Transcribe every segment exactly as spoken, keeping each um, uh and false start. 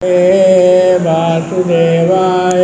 वासुदेवाय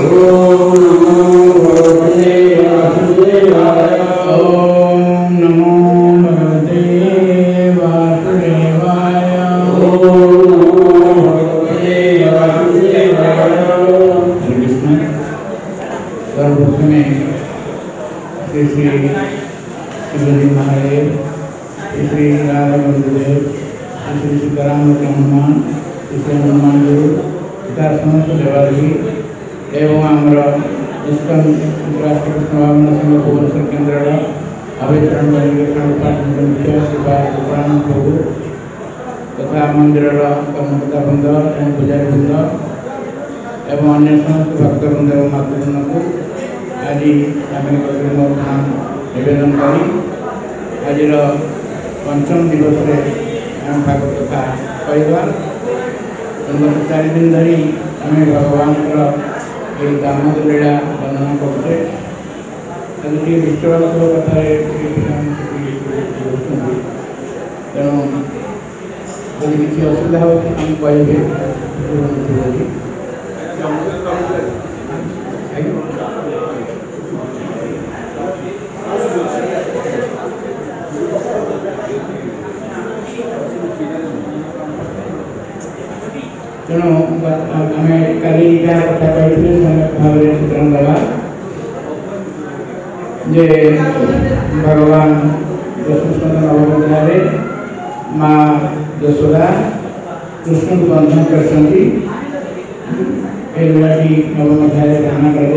ओम नमो भगवते वासुदेवाय। ओम नमो भगवते वासुदेवाय। हरे कृष्ण। सर्वप्रथमे श्री श्री शिवजी महादेव, श्री श्री राधा गुरुदेव, श्री श्री सीताराम हनुमान, श्री श्री हनुमान गुरु तथा समस्त देवादेवी एवं आमर इस्कन राष्ट्र कृष्ण भावना संघ भुवनेश्वर केन्द्र अभिचरण निर्देशन उपासन मुख्य श्रीपाद पुराण प्रभु तथा मंदिर कर्मकर्ता वृंद एवं पूजारी वृंद एवं अन्य समस्त भक्तवृंद एवं मातृवृंद को आज आम प्रणाम निवेदन करी आज पंचम दिवस आम भागवत कथा कहवा चार दिन धरी आम भगवान ये दामोदर लीला वर्णना करते डिस्टर्बांस कथा तेणु यदि किसी असुविधा हो आम कहे तेणु आम काली क्या कथा कही भाव चित्रण दवा जे भगवान कृष्ण नवमध्याय माँ यशोदा कृष्ण को बंधन कर नवमध्याय ध्यान कर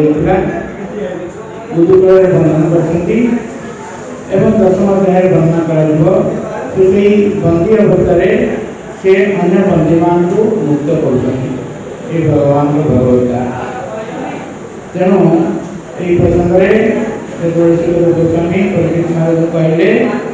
बंधन कर दशम अध्याय वर्णना कर बंदी अवस्था से अन्य बंदी मान को मुक्त कर भगवान को भगवता। तेणु ये प्रसंग में गोस्वामी परीक्षित महाराज कहले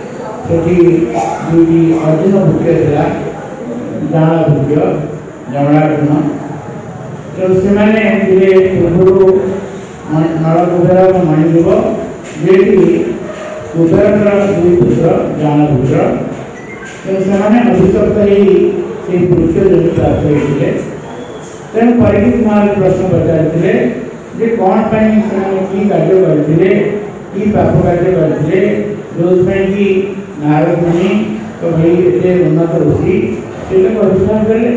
दुईटी अर्जुन भुक्य था जाण भुक्य जमणार्जुन तो से पूर्व नलकुबेर और मणिदेव जी कुबेर दुई पुत्र जाण भुक्य तेणु से अभिशप्त ही पुरुष जो प्राप्त होते तेणु परीक्षित महाराज प्रश्न पचारे जे कौन कि कार्य करते कि पाप कार्य करते जो कि नारद मुनि तो भाई ये उन्नत ऋषि से अभिशाप देले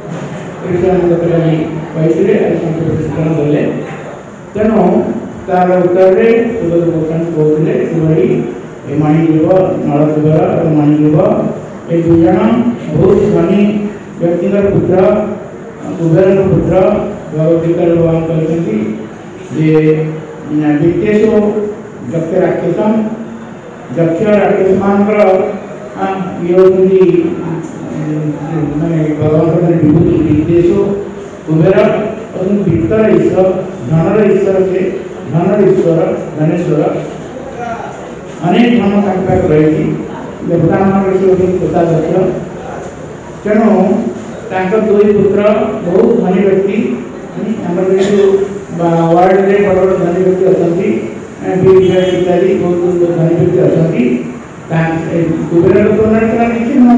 कहते प्रशिक्षण देले। तेणु तार उत्तर सुगत गोस्वामी कहते भाई ये मणिदेव नलकुबेर और मणिदेव ये दुज बहुत धनी व्यक्तिगत पुत्र कुबेर पुत्र भगवदगीता भगवान कहते वित्तेषु दक्ष राक्षसम दक्ष राक्षस मान ये माने भगवान विभूति वित्तेषु कुबेर और वित्तर ईश्वर धनर ईश्वर से धनर ईश्वर धनेश्वर अनेक धन पाक रही देवता मान प्रसाद दक्ष। तेणु दुई पुत्र बहुत धनी व्यक्ति वर्ल्ड में बड़ बड़ धनी व्यक्ति अच्छा इत्यादि बहुत धनी व्यक्ति अच्छा कुबेर तुलना किसी नुह।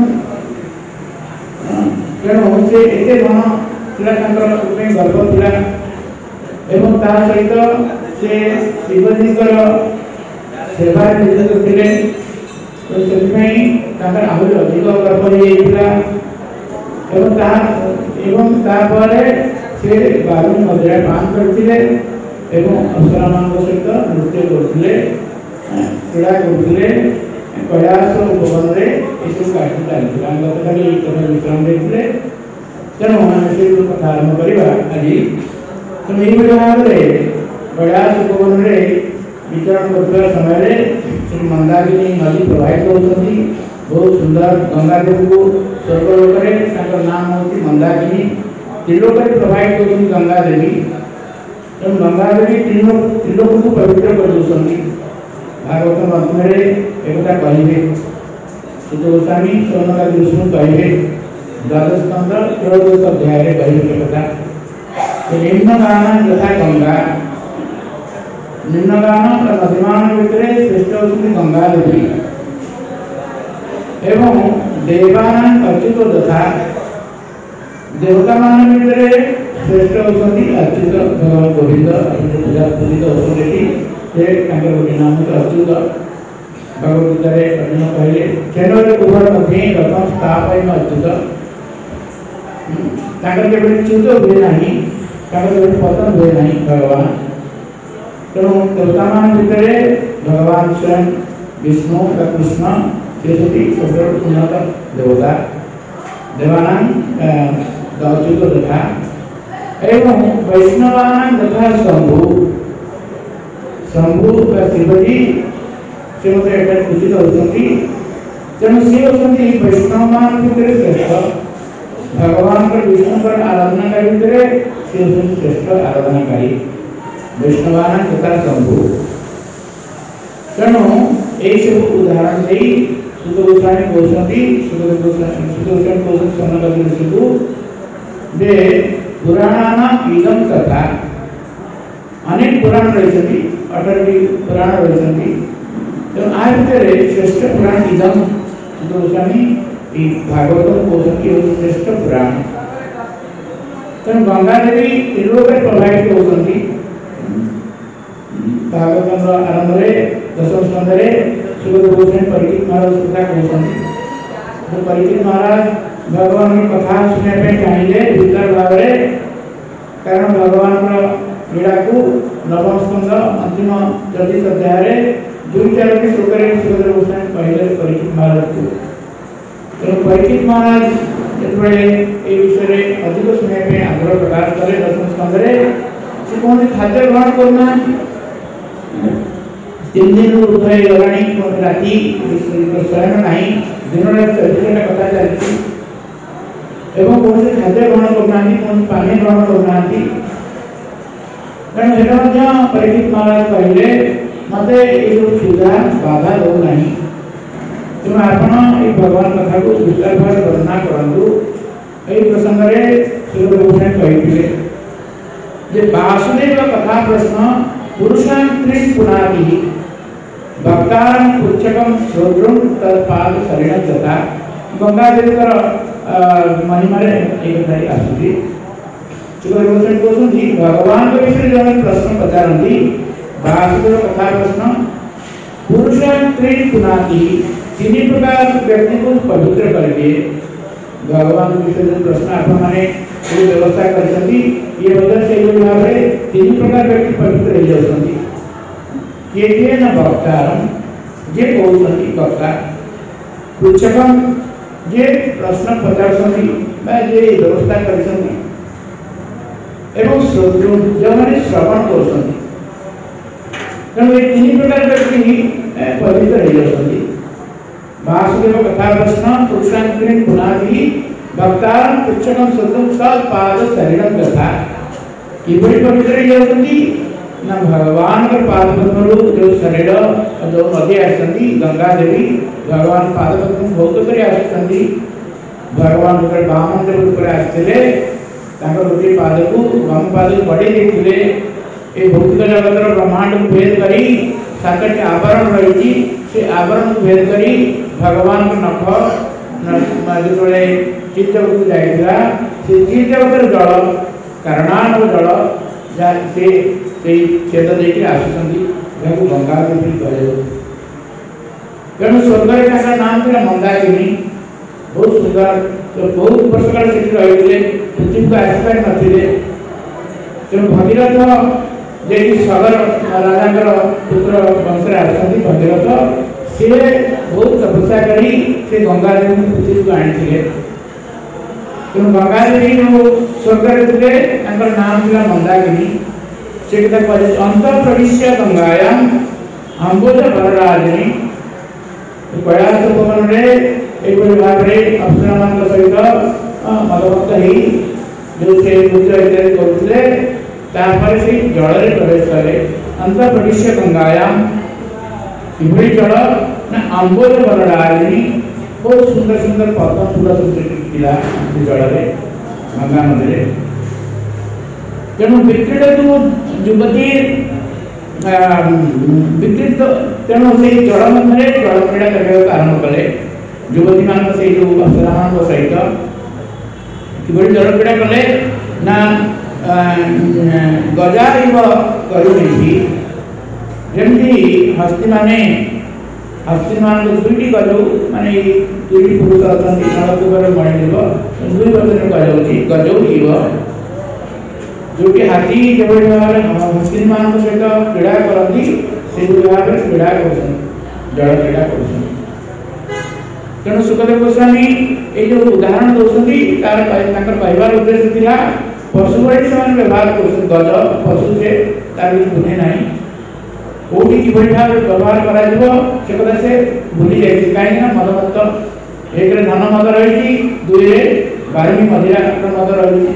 तेणु से एत धन गर्व था एवं ता सहित से शिवजी सेवा नियोजित थे तो से आहरी अधिक गर्व होता एवं तापर से बारुणी मदिरा पान करते अप्सरा मान सहित नृत्य करते क्रीड़ा करते कैलाश उपवन में यू कार्य चलता गतकाली विश्राम देते। तेणु आम से कथा आरंभ करवा आज तेणु ये भाव में कैलाश उपवन में विचरण करते समय श्री मंदाकिनी नदी प्रवाहित होती बहुत सुंदर गंगादेव को स्वर्गलोक नाम होती मंदाकिनी त्रिलोक प्रवाहित होती गंगा देवी तेणु गंगा देवी त्रिलोक को पवित्र कर भागवत ग्रंथ में एक कहे सुत गोस्वामी सोनका विष्णु कहे द्वादश स्कंद त्रयोदश अध्याय कहे कथा निम्न गान यथा गंगा निम्न गान नदीमान भितर श्रेष्ठ होती गंगा देवी एवं देवानां अर्चित तथा देवता मान भितर श्रेष्ठ होती अच्युत भगवान गोविंद पूजा पूजित होती से गोटे नाम अच्युत भगवत गीता अर्जुन कहले केवल उभर मध्य रतन स्थापय अच्युत केवल च्युत हुए ना पतन हुए ना भगवान तेणु देवता मान भितर भगवान स्वयं विष्णु का कृष्ण से सबसे उन्नत देवता देवानां अच्युत तथा एवं वैष्णवानां तथा शंभु शंभु का शिवजी से मत एक पूजित होती तेणु सी होती वैष्णव मान भितर श्रेष्ठ भगवान पर विष्णु पर आराधना कर भितर सी होती श्रेष्ठ आराधनाकारी वैष्णवानां तथा शंभु तेणु यही सब उदाहरण से सुध गोस्वामी कहते सुध गोस्वामी कहते सनक ऋषि को जे पुराणानाम इदम कथा अनेक पुराण रही अठारह पुराण रही तेणु आ भितर श्रेष्ठ पुराण इदम सुध गोस्वामी भागवत कहते श्रेष्ठ पुराण तेणु गंगा देवी त्रिलोक प्रभावित होती भागवत आरंभ दशम स्कंदे सुगत गोस्वामी परीक्षित महाराज कथा कहते परीक्षित महाराज भगवान की कथा सुनने चाहिए विस्तार भाव कारण भगवान लीला को नवम स्कंद अंतिम चौतीस अध्याय दुई चार श्लोक सुगत गोस्वामी कहले परीक्षित महाराज को तेणु परीक्षित महाराज जो ये विषय अधिक सुनने आग्रह प्रकाश करें दशम स्कंदे से कौन खाद्य ग्रहण करना तीन दिन उदय गलाणी राति शयन ना दिन रात चौबीस घंटा कथा चलती एवं कौन से खाद्य ग्रहण करना कौन पानी ग्रहण करना तेणु से परीक्षित महाराज कहले मत ये सुधा बाधा दो ना तेणु आप भगवान कथा को विस्तार भाव वर्णना करूँ यही प्रसंग में सुगत गोस्वामी कहते वासुदेव कथा प्रश्न पुरुषांतरी पुनाति भक्तारं पुच्छकं श्रोत्रं तत्पाद शरीरं तथा गंगा देवकर महिमारे एक थाई आसुति सुगत गोस्वामी कहते भगवान के विषय जो प्रश्न पचारती वासुदेव कथा प्रश्न पुरुषांतरी पुनाति तीन प्रकार व्यक्ति को पवित्र करके भगवान के विषय जो प्रश्न आप मैंने व्यवस्था करती ये बदल से भाव में तीन प्रकार व्यक्ति पवित्र रह जाती ये के न भक्तारम जे कहते भक्ता पुच्छकम जे प्रश्न पचारती जे व्यवस्था करती एवं श्रोत्रु जो मैंने श्रवण करती तेणु ये तीन प्रकार व्यक्ति पवित्र रह जाती वासुदेव कथा प्रश्न पुरुषांतरी पुनाति भक्तारं पुच्छकं श्रोत्रं तत्पाद शरीरं तथा किभली पवित्र जाती ना भगवान के पाद पद्म जो शरीर जो नदी आसती गंगा देवी भगवान पाद पद्म बहुत कर आसती भगवान ऊपर बामन देव ऊपर आसते गोटे पाद को बाम पाद को बढ़े देते ये भौतिक जगत ब्रह्मांड को भेद कर सातटी आवरण रही से आवरण को भेद कर भगवान के नख जो चित्त जगत जाइला से चित्त जगत जल कारणान जल जहाँ से छेद देकर आसुँच गंगा देवी कह तेणु स्वर्ग का नाम था मंदाकिनी बहुत सुंदर तो बहुत वर्ष काल से रही पृथ्वी को आसपाई नथिले तेणु भगीरथ जे सगर राजा पुत्र वंश आसती भगीरथ सी बहुत तपस्या करी से गंगा देवी पृथ्वी को आनी तेणु गंगा देवी जो स्वर्ग थे नाम था मंदाकिनी से अंत प्रविश्य गंगायां अंबुज बलराजनी कैलाश भवन में भाव में अप्सरा मान सहित मदभक्त ही जो से पूजा इत्यादि करते से जल में प्रवेश कले अंत प्रविश्य गंगायां इभली जल ना अंबुज बलराजनी बहुत सुंदर सुंदर पद्म फूल पिला जल में गंगा नदी में तेणु विक्रीड़ जो युवती विक्रीत तेणु से जल मध्य जल क्रीड़ा करने आरंभ कले युवती मान से जो अप्सरा मान सहित किभଳି जल क्रीड़ा कले ना गजा इव करुछि जेमती हस्ती माने हस्ती मान दुईटी गजु माने दुईटी पुरुष अछंती नलकूपर मणिदेव दुई वचन कहुछि गजौ इव जोटी हाथी जेभଳି भाବରେ हस्ती मान सहित क्रीड़ा करती से भाव क्रीड़ा कर जल क्रीड़ा कर तेणु सुखदेव गोस्वामी ये जो उदाहरण दौरान तार कहबार उद्देश्य था पशु भाई से व्यवहार कर गज पशु से तार बुझे ना कौटी कि भाव व्यवहार कर कथा से भूली जाए कहीं मदमत्त एक धन मद रही दुई बारी मदिरा मद रही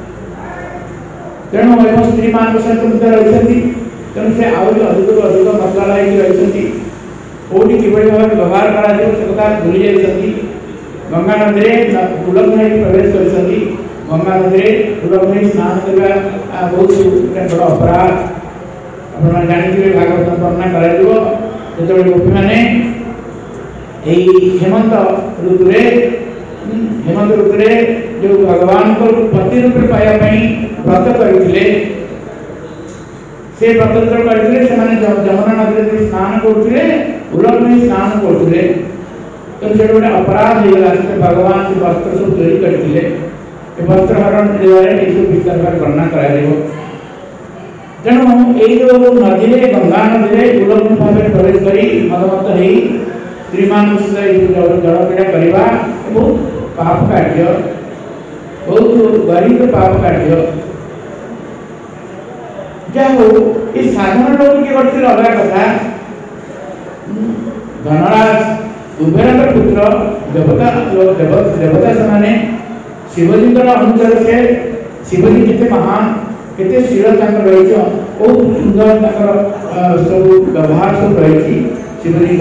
तेणु एवं स्त्री मान सहित रही तेणु से आहरी अधिक अधिक मसला रही कौटी कि भाव व्यवहार कर भूली जाती गंगा नदी में उल्लंघन प्रवेश कर गंगा नदी उल्लंघन स्नान करने बहुत बड़ अपराध आप जानते भागवत वर्णना कर गोपी मैंने हेमंत ऋतु हेमंत ऋतु जो भगवान को पति रूप पाइबापी व्रत करते से व्रत करते जमुना नदी स्नान करते उल्लंघन स्नान करते तो से गोटे अपराध होगा भगवान से वस्त्र सब चोरी करते वस्त्र हरण द्वारा विस्तार वर्णना कर तेणु यही जो नदी में गंगा नदी में उल्लंघन भाव प्रवेश कर मदमत्त हो श्रीमान जल क्रीड़ा करने बहुत पाप कार्य बहुत गरीब पाप कार्य जाओ ये साधारण लोग किए करते अलग कथा धनराज कुबेर पुत्र देवता देवता से शिवजी अनुसार से शिवजी केते महान केते शील रही बहुत सुंदर सब व्यवहार सब रही शिवजी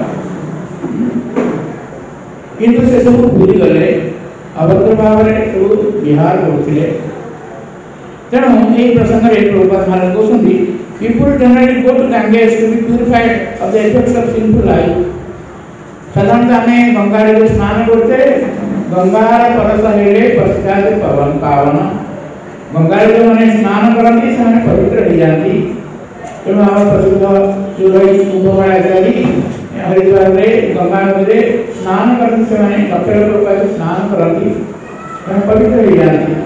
किंतु से सब भूली गले अभद्र भाव सब विहार करते तेणु यही प्रसंग प्रभुपाद महाराज कहते people generally go to Ganges to be purified of the effects of sinful life साधारणतः आम गंगा जो स्नान करते गंगार परस हेले पश्चात पवन पावन गंगा जो मैंने स्नान करती से पवित्र हो जाती तेणु आम प्रसिद्ध जो रही कुंभमेला इत्यादि हरिद्वार में गंगा नदी स्नान करती से लक्ष लक्ष स्नान करती पवित्र हो जाती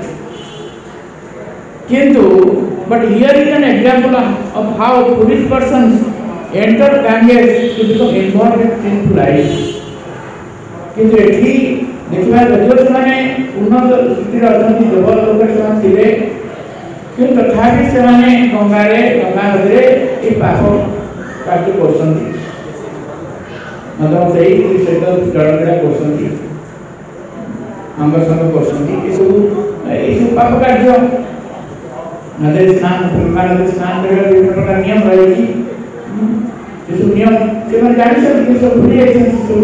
किंतु but here is an example of how foolish persons enter Ganges to become involved in sinful life किंतु एठी देखिबा जो से उन्नत स्थिति अछंती देवलोक से थे कि तथापि से गंगा गंगा नदी ये पाप कार्य कर सहित जल क्रीड़ा कर अंग संग कर पाप कार्य नदी स्नान गंगा नदी स्नान करने विभिन्न प्रकार नियम रही नियम से जानी सकते सब भूली जाए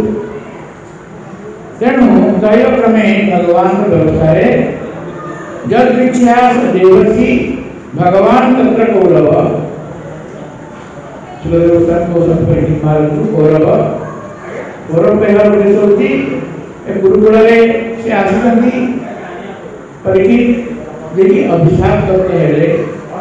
तेणु दैव क्रमे भगवान व्यवस्था जल दीक्षा देवर्षि भगवान तत्र कौरव कौरव कौरव कहला उद्देश्य होती गुरुकुल से आसी परीक्षित देखिए अभिशाप करते हैं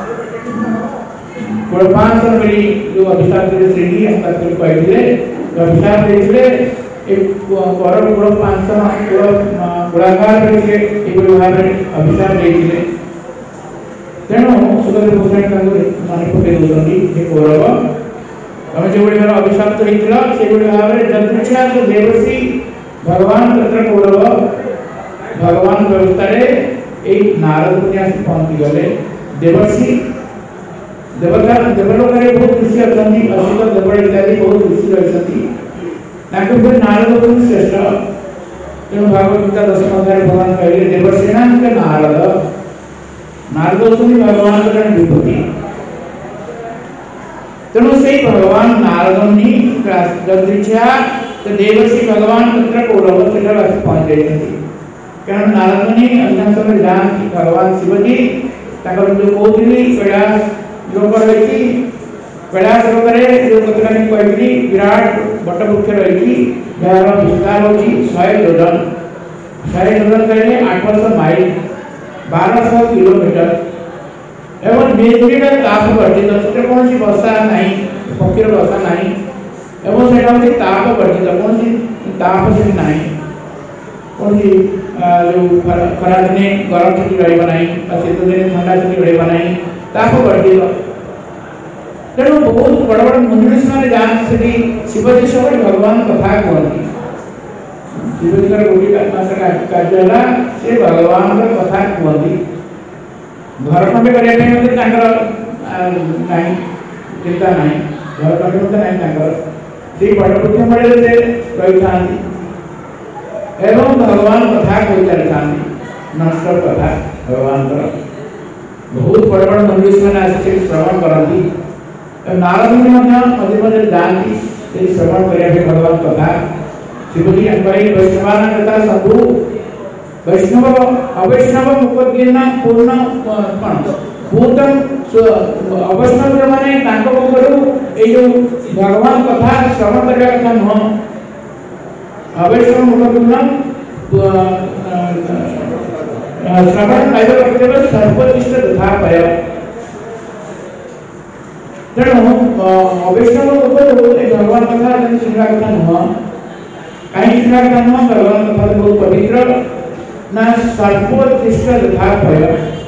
पांच मिली जो अभिशाप श्रेणी हस्ताक्षर कहते अभिशाप देते एक कौरव कुल पांच कुल कुलाकार भाव अभिशाप देते तेणु सुखदेव गोस्वामी मन पकई दौरान कौरव तुम जो भाव अभिशाप्त होता से भाव में जदृक्षा देवर्षि भगवान तत्र कौरव भगवान व्यवस्था एक नारद मुनि पहुंची गले देवर्षि देवता देवलोक में बहुत ऋषि अच्छा असित देवल इत्यादि बहुत ऋषि रही नारद मुनि श्रेष्ठ तेणु भागवत गीता दशम अध्याय भगवान कहले देवर्षिणां नारद नारद होती भगवान जन विभूति तेणु से भगवान नारद जदृक्षा देवर्षि भगवान तत्र कौरव से पहुंच जाती कारण नारद मुनि अन्य समय जानती भगवान शिवजी जो कहती कैलाश लोक रही कैलाश लोक जो कथा कहती विराट बटवृक्ष रही जार विस्तार होती शहे योजन शहे किलोमीटर कहले आठशह माइल बारह किलोमीटर एवं निर्विघ्न ताप वर्जित से कौन सी वर्षा नहीं पक्षीर वर्षा नहीं एवं से कौन सी ताप वर्जित कौन सी ताप से नहीं कौन सी जो खरा दिने गरम छुट्टी रही नहीं शीत दिन ठंडा छुट्टी रही नहीं ताप वर्जित तेणु बहुत बड़ बड़ मुनि ऋषि जाती से शिवजी सब भगवान कथा कहती शिवजी गोटे कार्य से भगवान कथा कहती घर खंडे करने नहीं चिंता नहीं घर खंडे नहीं से पटपुत्र मड़े से रही था एवं भगवान कथा कही चली नष्ट कथा भगवान बहुत बड़ बड़ मनुष्य मैंने आसी श्रवण करती नारद मुनि मध्य मध्य जाती श्रवण करने भगवान कथा शिवजी वैष्णवान कथा सबू वैष्णव अवैष्णव मुखज्ञान पूर्ण कौन भूतम अवैष्णव जो माने तांको मुखरु ए जो भगवान कथा श्रवण करबा कथा न अवैष्णव मुखज्ञान श्रवण पाइबा केवल सर्वोत्कृष्ट तथा पाय तेणु अवैष्णव मुखरु ए भगवान कथा सुनबा कथा न कहीं सुनबा कथा न भगवान कथा बहुत पवित्र ना सर्वोत्कृष्ट तथा भय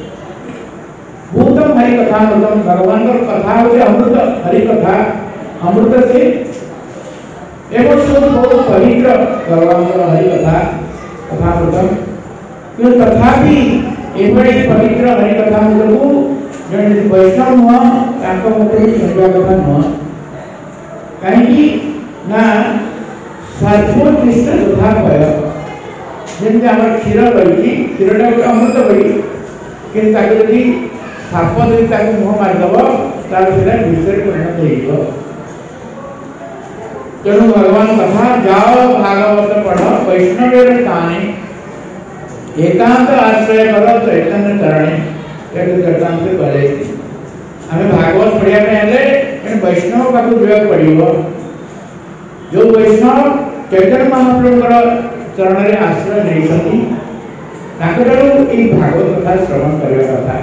भूतम हरि कथा मतलब भगवान का कथा होते अमृत हरि कथा अमृत से एवं सब बहुत पवित्र भगवान का हरि कथा कथा अमृतम क्यों तथापि एवं पवित्र हरि कथा मतलब जन वैष्णव हुआ तांको मुखे सुनबा कथा न कहीं ना सर्वोत्कृष्ट तथा भय जेमती आम क्षीर रही क्षीरटा गोटे अमृत रही कि यदि साप यदि मुह मारिदेव तार विषय परिणत हो तेणु भगवान कथा जाओ भागवत पढ़ वैष्णव स्थाने एकांत आश्रय कर चैतन्य चरणे एक चैतन्य करे आम भागवत पढ़ाई वैष्णव पाक जावाक पड़ो जो वैष्णव चैतन्य महाप्रभुर चरण में आश्रय नहीं भागवत कथा श्रवण करने कथा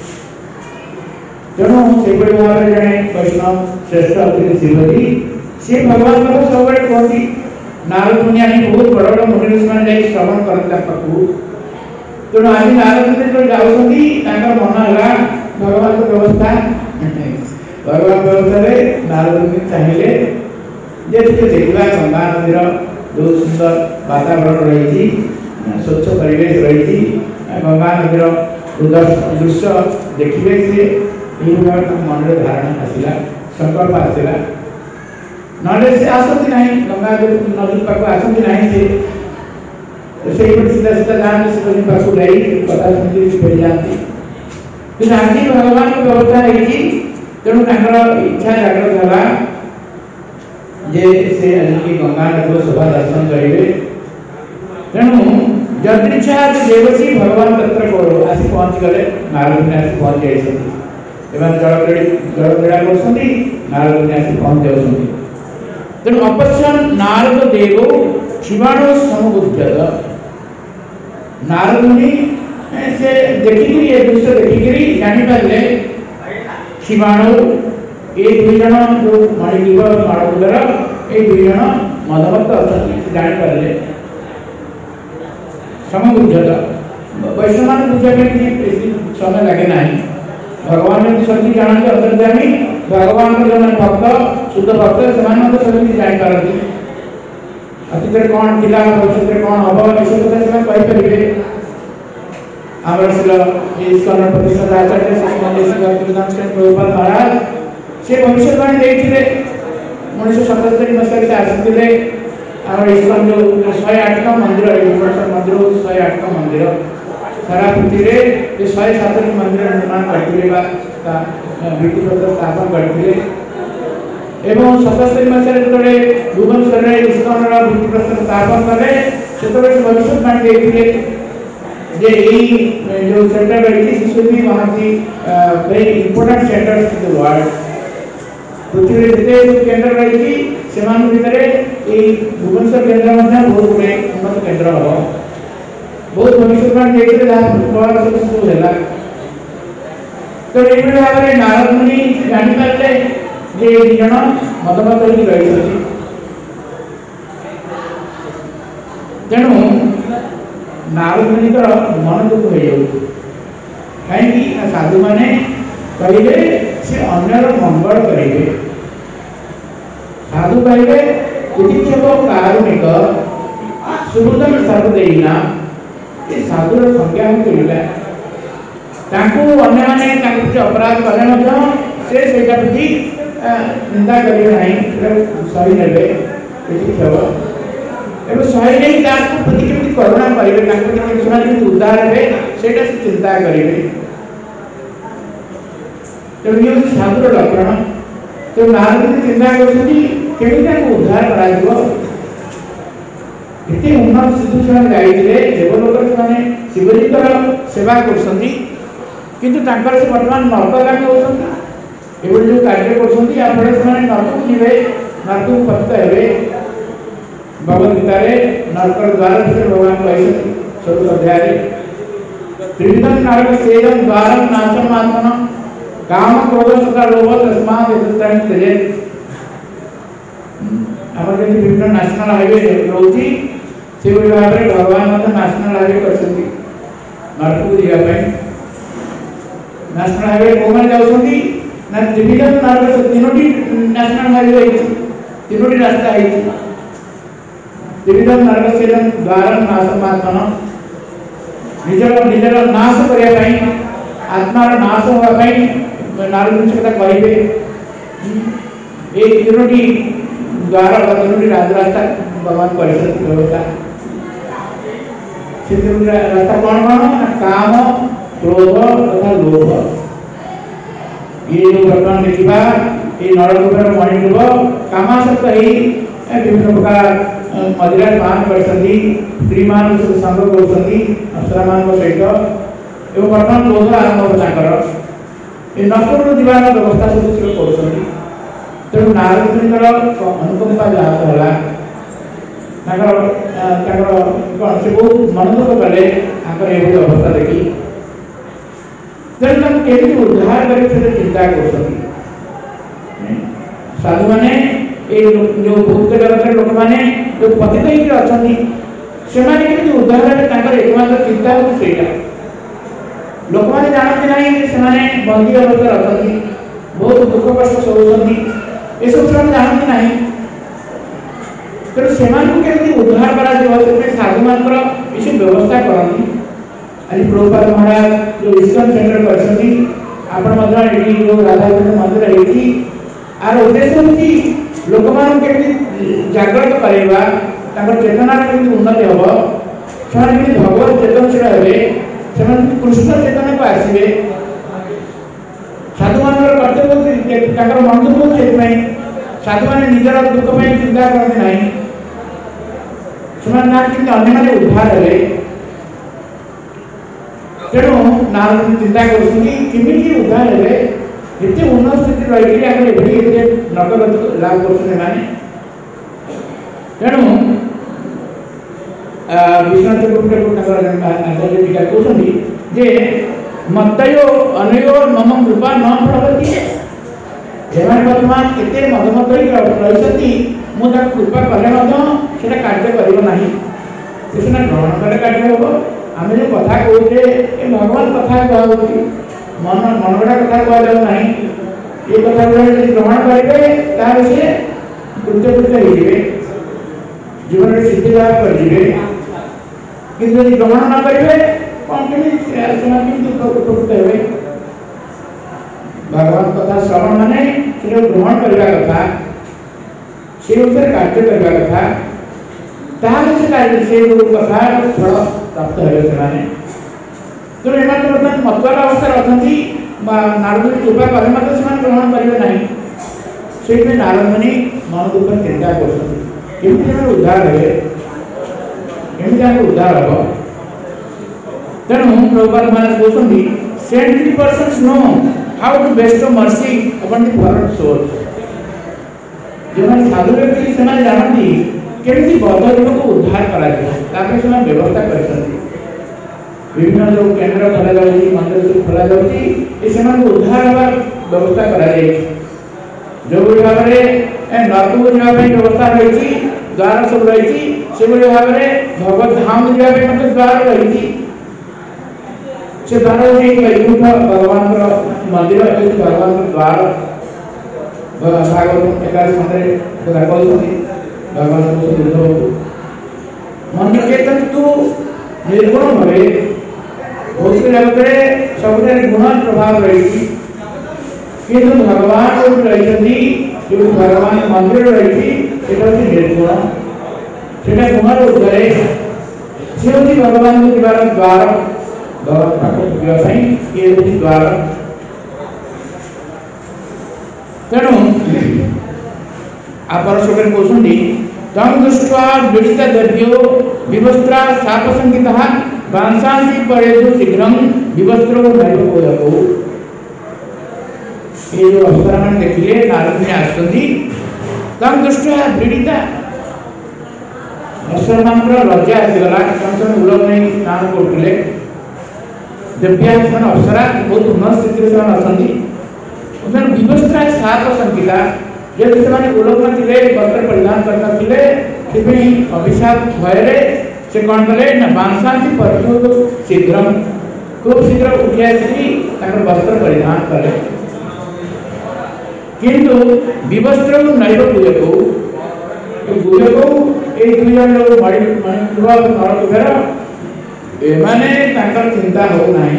तेणु से भाव में जड़े वैष्णव श्रेष्ठ अतिथि शिवजी सी भगवान को सब कहती नारद मुनि बहुत बड़ बड़ मुनि ऋषि श्रवण करते तेणु आज नारद मुनि जो जाऊँगी मन है भगवान को व्यवस्था भगवान व्यवस्था नारद मुनि चाहिए देखा गंगा नदीर बहुत सुंदर वातावरण रही स्वच्छ परिवेश रही गंगा नदीर दृश्य देखिए से मन में धारणा आसला संकल्प आसला ना से आसती ना गंगा नदी पाक आसती ना से सीधा सीधा जाते शिवजी पाक गई कथा सुनिए फेरी जाती आज भगवान को व्यवस्था है तेणु इच्छा जागृत है जे से आज गंगा नदी शोभा दर्शन करेंगे तेणु जदृच्छा देवसी भगवान तत्र करो आसी पहुंच गले नारद ने आसी पहुंच जाइछथि एवं जल क्रीड़ा जल क्रीड़ा करछथि नारद ने आसी पहुंच जाउछथि तेणु अपश्यन नारद देव शिवाणो समुद्यत नारद मुनि से देखिकरी ए दृश्य देखिकरी जानि पारले शिवाणो ए दुई जन जो मणिग्रीव माड़कुंडर ए दुई जन मदभक्त अच्छा जानी पारे समबुद्धत वैष्णव मान बुझा किसी समय लगे ना भगवान ने सभी जानते अंतर्जामी भगवान जो भक्त शुद्ध भक्त से सभी जापारती अतीत कौन थिला भविष्य कौन हम ये सब कथा कहीपर आमर इस्कन प्रतिष्ठा आचार्य प्रभुपाद महाराज से भविष्यवाणी देखते उन्नीस सतहत्तर मसीह आसते आम इस्कन जो शहे आठ मंदिर मंदिर शहे आठ मंदिर सारा पृथ्वी में शहे सात मंदिर निर्माण करते भित्तिप्रस्तर स्थापन करते सतहत्तर मसीह जो भुवनेश्वर में इस्कन भित्तिप्रस्तर स्थापन कले से भविष्यवाणी देखते जे जो सेंटर रही महाती very important centres in the world पृथ्वी जिते केन्द्र रही से भुवनेश्वर केन्द्र बहुत गुड़े उन्नत केन्द्र हम बहुत भविष्यवाणी देखते जहाँ सब है तो ये भाव में नारद मुनि जापारे जे दी जन मतमत रही तेणु नारद मुनि मन दुख हो जाए कहीं साधु मैंने कहे से अन्यर मंगल करेंगे साधु कहे चिकित्सक कारुणिक सुहृद सर्वदेना ये साधुर संज्ञा मिलला अन्य अपराध कले से प्रति निंदा करेंगे सही ने चिकित्सक एवं सही नहीं प्रति केमी करुणा करेंगे उद्धार हे से चिंता करेंगे तेणु ये साधुर लक्षण तो नारद चिंता कर उद्धार कर उन्नत सिद्धू से जाइए देवलोक से शिवजी सेवा कर किंतु से वर्तमान नरकगामी होती जो कार्य कर नरक जीवे नरक पतित हे भगवदगीता नरक द्वार भगवान कही चतुर्थ अध्याय त्रिविधम नरक सेदम द्वारम नाशम आत्मन काम क्रोध तथा लोभ तस्मात् एतत्तानि त्यजेत् आमर जे विभिन्न नेशनल हाईवे रोची से भाव में भगवान मत नेशनल हाईवे कर नरक को जीवा नेशनल हाईवे को मैंने जाऊँगी ना त्रिविधम नरक तीनोटी नेशनल हाईवे तीनोटी रास्ता है त्रिविधम नरक से द्वारम नाशमात्मन निजर निजर नाश करने आत्मार नाश होगापी नारद कथा कहे ये तीनोटी द्वार तीनोटी राजरास्ता भगवान कर व्यवस्था से रास्ता कौन कौन काम क्रोध तथा लोभ ये जो वर्तमान देखा ये नरक मणिलोभ कामासक्त ही विभिन्न प्रकार मदिरा पान कर स्त्री मान संग कर अप्सरा मान सहित एवं वर्तमान क्रोध आरंभ ये नष्ट जीवार व्यवस्था सब कर तेणु नारद मुनिकर अनुकंपा जहाँ कौन से बहुत मन दुख कले ये अवस्था देखी तेणु केमी उद्धार कर चिंता कर साधु मैंने जो भूत जगत लोक मैंने जो पतित अच्छा से उद्धार एकमात्र चिंता हो लोक मैंने जानते ना से बंदी अवस्था अच्छा बहुत दुख कष्ट सहते ये सब से जानते ना तेणु से उद्धार कर साधु मान व्यवस्था करती आज प्रभुपाद महाराज जो इस्कन सेंटर कर जो राधाकृष्ण मंदिर है आर उद्देश्य हूँ लोक मान जागृत करवा चेतना उन्नति हम से भगवत चेतनशील हे कृष्ण चेतन को आसवे साधु मान कर्तव्य मन दुख से साधु मैंने निजर दुख में चिंता करते ना अन्य उद्धार हे तेणु नारद चिंता करमी उद्धार हे इतने उन्नत स्थिति रही नरक लाभ कर तेणु विश्वनाथ टीका कहते मत्तयो अनयो मम कृपा न प्रभति एवं वर्तमान एत मदमत रही मुझे कृपा कले कार्य करना ग्रहण कले कार्य हम आम जो कथा कहे भगवान कथा कहुच्छी मन मनगढ़ा कथा कहना ये कथा गुड़ा ग्रहण करेंगे तार से कृत्यकृत्य हो जीवन में सिद्धि लाभ करेंगे किंतु यदि ग्रहण न करेंगे कौन केमी उपकृत हे भगवान कथा श्रवण माने ग्रहण करने कथा से अनुसार कार्य करने कथा तार से कार्य से कथा फल प्राप्त है तेणु एम बर्तमान मतवाला अवस्था अच्छा नारद कृपा कले मत ग्रहण करेंगे ना से नारद मुनि मन दुख चिंता कर उद्धार हे कमी उद्धार हम तेणु प्रभुपाद महाराज कहते seventy percent no how to bestow mercy upon the foreign soul जो साधु व्यक्ति से जानती केमी बद्ध जीव को उद्धार कर व्यवस्था कर विभिन्न जो केंद्र खोला जाउची मंदिर सब खोला जाउची ए समान उद्धार हवा व्यवस्था करा जाई जो भाव में नरक जावाई व्यवस्था रही द्वार सब रही से भाव में भगवत धाम जावाई मतलब द्वार रही से द्वार वैकुंठ भगवान मंदिर भगवान द्वार भागवत एकादश खंडे भगवान मन चेतन तू निर्गुण भवे भौतिक जगत सब गुण प्रभाव रही किंतु भगवान रही जो भगवान मंदिर रही निर्गुण से गुण उद्धारे से भगवान को द्वार द्वार भगवान व्यवसायी ये द्वार तेणु आपर सब कहते तम दृष्ट्वा विदिता दर्भ्यो विवस्त्रा साप संगीतः वांसांसि परेदु शीघ्रं विवस्त्रो नैव कोदको ये जो अवसर में देखिए नारद ने आसुंदी तम दृष्ट्वा विदिता अवसर मात्र लज्जा आसीगला संसन उलग नहीं स्नान करथिले दिव्यासन अवसरा बहुत उन्नत स्थिति से आसंदी उधर विवस्त्रा साप संगीता यदि से उलग्न थे वस्त्र परिधान करता थे अभिशाप भय से कौन कले ना बांसांति परतु शीघ्र खूब शीघ्र उठी आसी वस्त्र परिधान कले किंतु विवस्त्र नैव गुजको गुजको ए दुई जन लोग मणिपुर नरकुबेर एमाने चिंता हो नहीं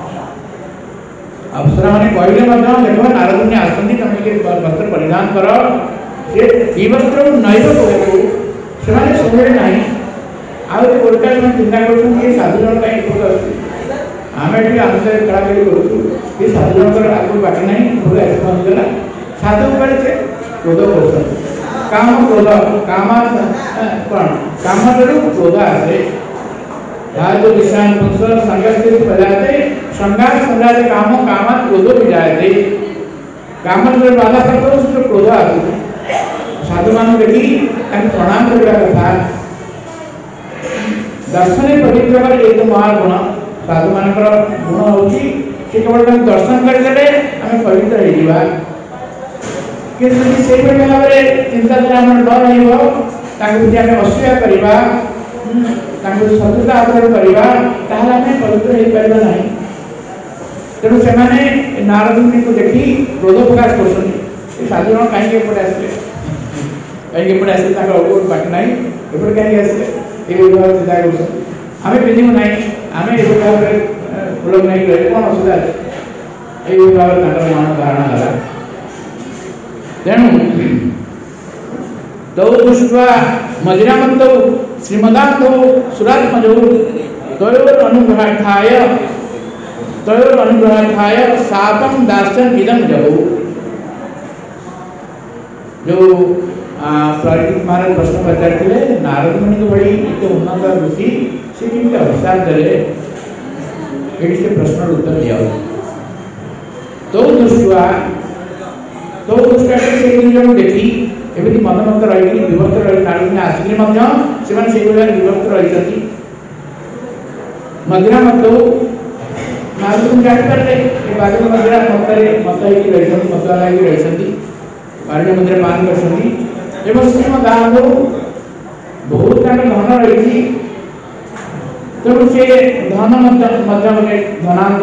अवसर मैंने कहले देखो नारद मुनि आसती तुम ये वस्त्र परिधान कर से वस्त्र नैव को से शुणे ना आउ उल्टा से चिंता कर साधु जन कहीं आम ये अनुसार कड़ाकड़ी करूँ साधु जन आगे बाकी ना भूल आस पहुँचला साधु पर से क्रोध कर काम क्रोध काम कौन काम क्रोध आसे जो विश्राम पुंस संघर्ष बजाते संघात संघात काम काम क्रोध भी जाते काम जब बाधा प्राप्त हो तो क्रोध आते साधु मान देखी प्रणाम करने कथा दर्शन पवित्र कर एक महागुण साधु मान गुण होची केवल दर्शन करदे आम पवित्र होइबा किसी से भाव में चिंताधारा आम न रही असूया करवा शत्रुता आचरण करवा पवित्र हो पार ना तेणु से नारद मुनि को देखी क्रोध प्रकाश कर साधु जन कहीं एपटे आसे कहीं एपटे आसे बाकी ना एपटे कहीं आसे ये चिंता कर आम पिंधु ना आम ये भाव में उलग नहीं रहे कौन असुविधा ये भाव में मान धारणा है तेणु तौ दृष्ट्वा मदिरामन्तौ श्रीमदान्तौ सुरात्मजौ तयोर अनुग्रहार्थाय तयोर अनुग्रहार्थाय शापं दास्यन् इदं जगौ जो प्रहरीत महाराज प्रश्न पचारथिले नारद मुनि को बड़ी इतने उन्नत ऋषि से किंतु अभिशाप देले एटी से प्रश्न उत्तर दिया तौ दृष्ट्वा तौ दृष्ट्वा से जन देखी एवं मनमत रही विभक्त रही नारद ने आसिक से विभक्त रही मदिरा मत नारद जापारे बाग मदिरा मत मत रही मतवाला रही बारह मदिरा पान कर श्रीमद बहुत धन रही तेणु से धन धनांक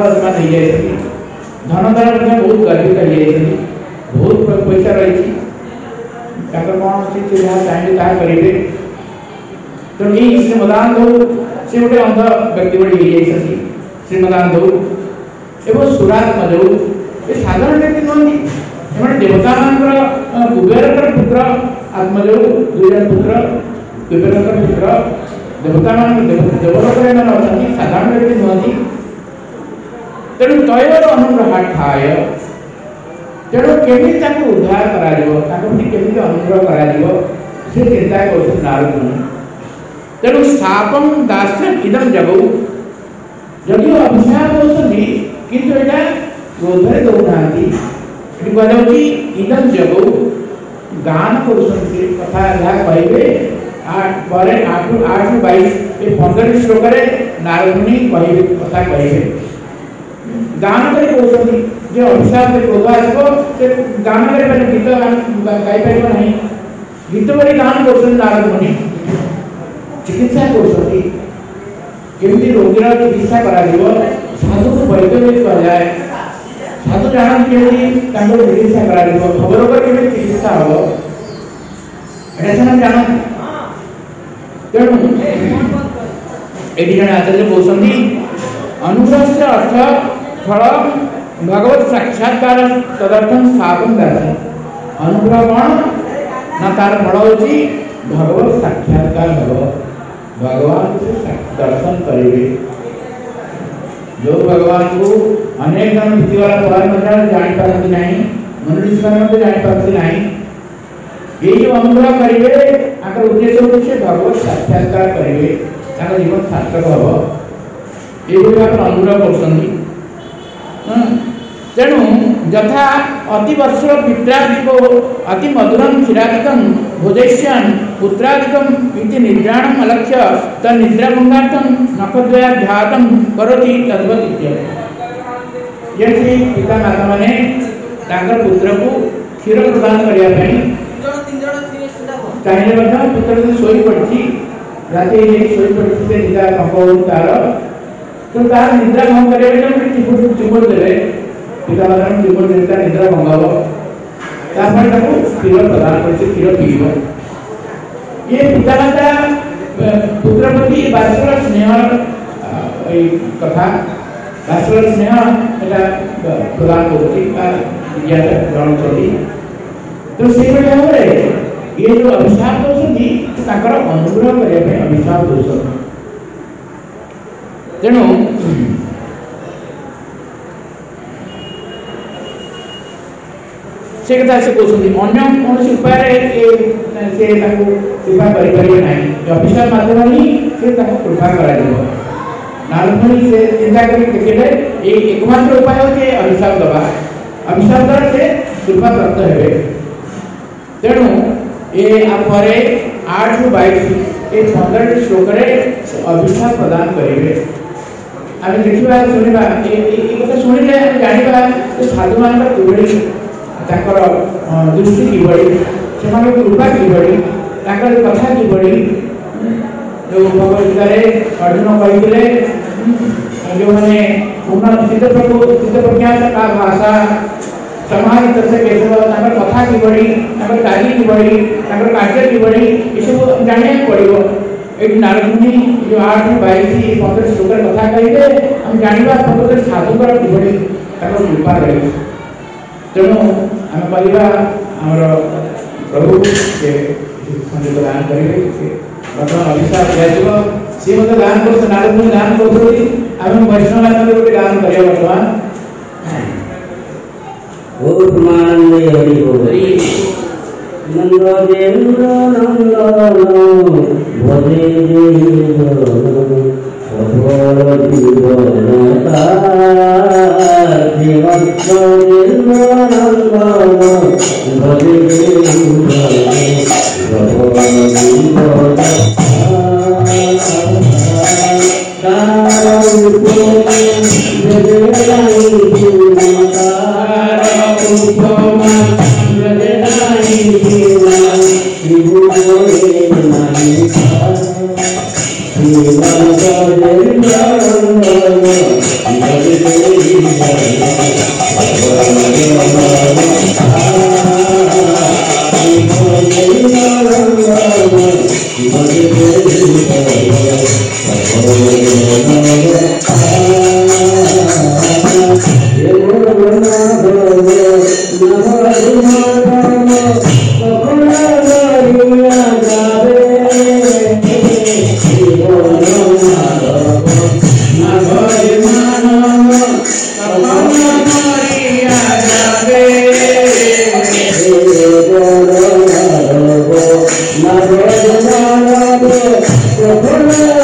धन द्वारा बहुत गर्वित बहुत पैसा रही कौन से चाहिए ताकि करेंगे तो ये श्रीमदान दो से गोटे अंध व्यक्ति बड़ी श्रीमदान दो एवं सुरात्मज ये साधारण व्यक्ति नुहति देवता मान कुबेर पुत्र आत्मज दुई जन पुत्र कुबेर पुत्र देवता मान देवलोक अच्छा साधारण व्यक्ति नुहति तेणु तयोर अनुग्रहार्थाय तेणु केमी उद्धार करमी अनुग्रह कर चिंता कर नारद मुनि तेणु शापम दास्यन् इदं जगौ जदिव अभिशाप होती किंतु एटा क्रोधरे दौना कहु इदं जगौ गान कर कथा जहाँ कहे आठ आठ आठ बैश ये पंद्रह श्लोक रे नारद मुनि कहिबे कथा कहिबे गान करे कहउछथि जे अभिशाप रे क्रोध आसबो से गान करे पने गीत गाई परिबो नहीं गीत बरी गान करछन नारद मुनि चिकित्सा करछथि केमती रोगीर चिकित्सा करा दिबो साधु को वैद्य भी कहा जाए साधु जान केमती तांको चिकित्सा करा दिबो खबर पर केमती चिकित्सा हबो एटा सना जान तेणु एटी जन आचार्य कहउछथि अनुग्रह से अर्थ फल भगवत साक्षात्कार तदर्थम स्थापन करते अनुग्रह कौन ना तार फल होची भगवत साक्षात्कार हबो भगवान से दर्शन करेंगे जो भगवान को अनेक जन भीति वाला सवाल मतलब जान पाते नहीं मनुष्य में जान पाते नहीं ये जो अनुग्रह करेंगे आकर उद्देश्य उद्देश्य भगवत साक्षात्कार करेंगे ताका जीवन सार्थक हबो ये भी आप अनुग्रह करछन्ती तेणु यथा अति वर्षर पित्रादिको अति मधुरम क्षीरादिकं भोजयिष्यन् पुत्रादिकं इति निद्राणम् अलक्ष्य तन् निद्राभंगार्थं नखद्वयाध्यातं करोति तद्वत् इत्यर्थ यदि पिता माता माने तांकर पुत्र को क्षीर प्रदान करिया पई चाहिले बता पुत्र से सोई पड़ती राते सोई पड़ती से निद्रा भंग तार तो तार निद्रा भंग करे तो चिपुट चिपुट देले पिता माता चिपुट देता निद्रा भंग हो तापर ताको क्षीर प्रदान करते क्षीर पीबो ये पिता माता पुत्र प्रति बात्सल्य स्नेह ए कथा बात्सल्य स्नेह एटा प्रदान करती का ज्ञान ग्रहण करती तो से बेटा होरे ये जो अभिशाप दोषी ताकर अनुग्रह करिया पे अभिशाप दोष तेणु से कथा से कहते अन्य कौन उपाय से कृपा करें ना अभिशाप माध्यम ही से कृपा करा नारद मुनि से चिंता कर देखिले ये एकमात्र उपाय होचे अभिशाप दबा अभिशाप द्वारा से कृपा प्राप्त हेबे तेणु ये आपरे आठ रु बाईस ये पंद्रह श्लोक रे अभिशाप प्रदान करेंगे आम देखा शुणा ये कथा शुणिले जानवा साधु मान किभली ताकर दृष्टि किभली से कृपा किभली ताकर कथा किभली जो भगवद्गीता रे अर्जुन कहिथिले जो माने पूर्ण सिद्ध प्रभु सिद्ध प्रज्ञा का भाषा समाहित से केवल ताकर कथा किभली ताकर कार्य किभली ताकर कार्य किभली ये सब जानिया पड़िबो एक नारद मुनि जो आठ बाईस पंद्रह श्लोक कथा कहिबे हम जानवा प्रकृत साधु कर किभली ताकर कृपा रही तेणु आम कहवा आमर प्रभु से संयोग दान करेंगे बर्तमान अभिशाप दिया सी मतलब दान कर नारद मुनि दान कर आम वैष्णव आचार्य गोटे दान करिया बर्तमान बहुत माननीय हरि बोल नंदजेन्द्र नंदन भजे सफल जीवनता नंदजेन्द्र नंदन भजे सफल जीवनता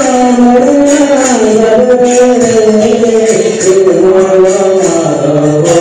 Oh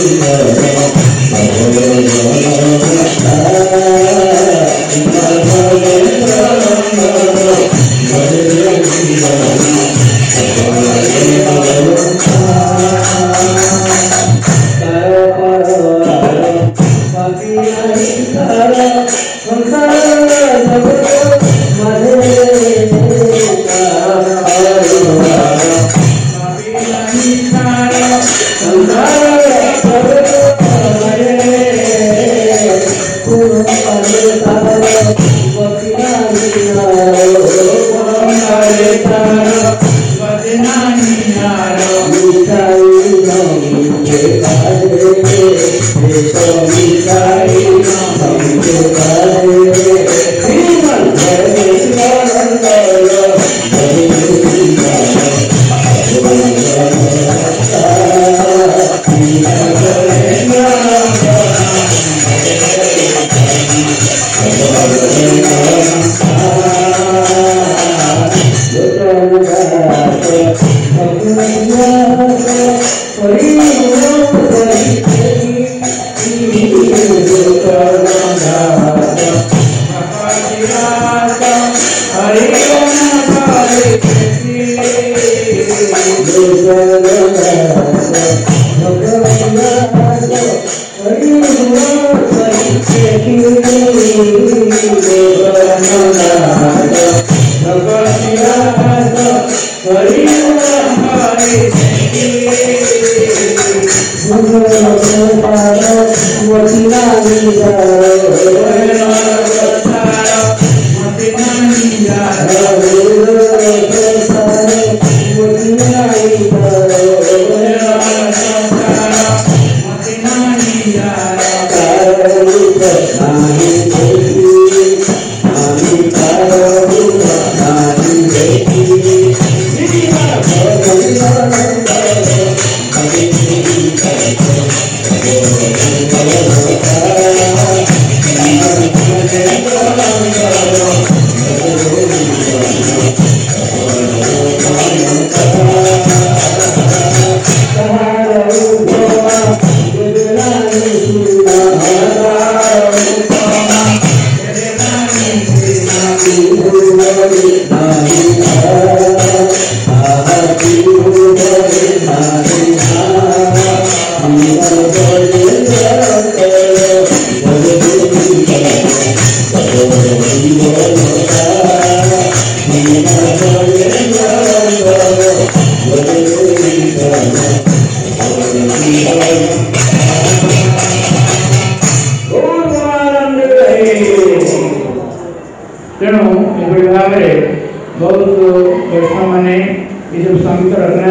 तेणु एभली भाव में बहुत वैष्णव मैंने ये सब संगीत रचना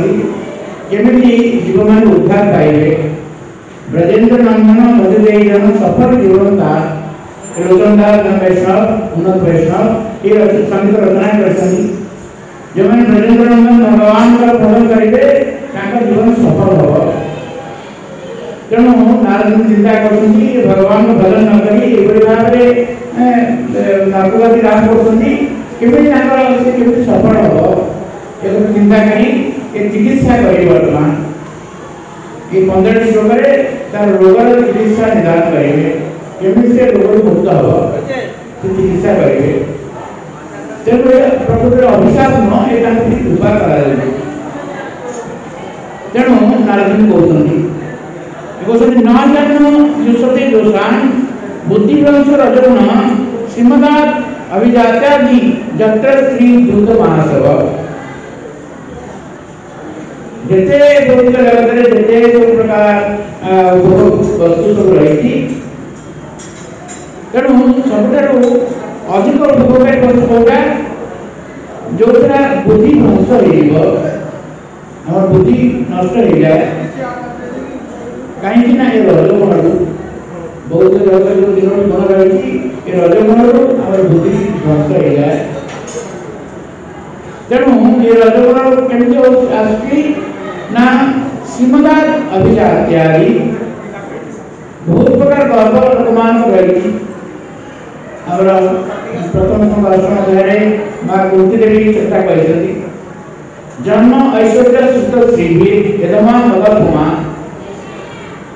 करमी जीव मान उद्धार पाइबे ब्रजेन्द्र नंदन मधुदेवन सफल जीवन का लोचनदास वैष्णव उन्नत वैष्णव ये संगीत रचना कर जो मैंने ब्रजेन्द्र नंदन भगवान का भजन करेंगे जीवन सफल हम तेणु नारद चिंता कर भगवान को भजन न करी भाव में नरकगति लाभ कर सफल हम चिंता करी चिकित्सा करी वर्तमान ये पंद्रह श्लोक तार रोगर चिकित्सा निदान करेंगे केमी से रोग मुक्त हम चिकित्सा करेंगे तेणु प्रकृति अभिशाप न ये कृपा कर तेणु नारद कहते कहते न जानो युष्यते दोषान् बुद्धिभ्रंश रजोगुण श्रीमदात् अभिजात्यादि जत्र श्री दूत महासव जते भौतिक जगत रे जते सब प्रकार वस्तु सब रही तेणु सबुठारू अधिक उपभोग वस्तु कोटा जो बुद्धि भ्रंश हो बुद्धि नष्ट हो जाए कहीं ये रजगुण बहुत जगह जो तीन गुण रही ये रजगुण बुद्धि ध्वंस हो जाए तेणु ये रजगुण केमती आसुची ना श्रीमदात् अभिजात्यादि बहुत प्रकार गर्व लोकमान रही प्रथम दर्शन अध्याय माँ कुंती देवी चेष्टा कर जन्म ऐश्वर्य सुख श्री यदमा मदपुमा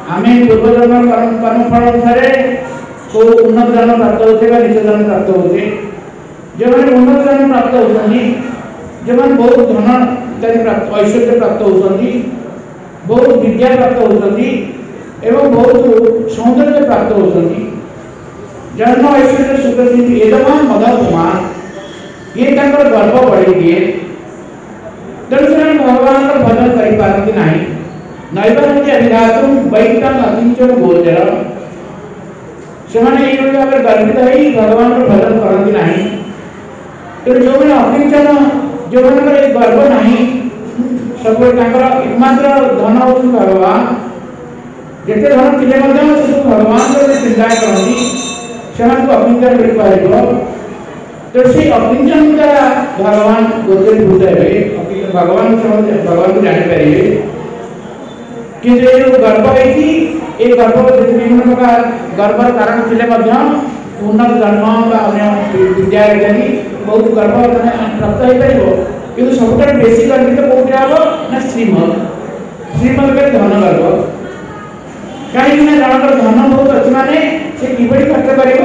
आम पूर्वजन्म कर्मफल अनुसार को उन्नत जन्म प्राप्त होते निज जन्म प्राप्त होते जो मैंने उन्नत जन्म प्राप्त होती जो मैंने बहुत धन इत्यादि प्राप्त ऐश्वर्य प्राप्त होती बहुत विद्या प्राप्त होती एवं बहुत सौंदर्य प्राप्त होती जन्म ऐश्वर्य सुख सिद्धि एदमान मदमान ये तांकर गर्व बढ़ी दिए तेणु से भगवान का भजन कर पारती नहीं नैवान्य अधिधातुम वैतम अकिंचन गोचर से माने ये भाव गर्वित होई भगवान का भजन करती नहीं तेणु जो मैंने अकिंचन जो मैंने गर्व नहीं सब एकमात्र धन हूँ भगवान जिते धन थे भगवान को चिंता करती से अकिंचन मिल पार तो से अकिंचन द्वारा भगवान गोचरीभूत हे भगवान भगवान को जापर कि गर्व है गर्व विभिन्न प्रकार गर्वर कारण थे उन्नत जन्म अन्य विद्या इत्यादि बहुत गर्व प्राप्त हो पार कि सब बेसी गर्वित कौटे हम ना श्रीमद श्रीमद के धन गर्व कहीं जनकर धन बहुत अच्छे माने से किभली खर्च कर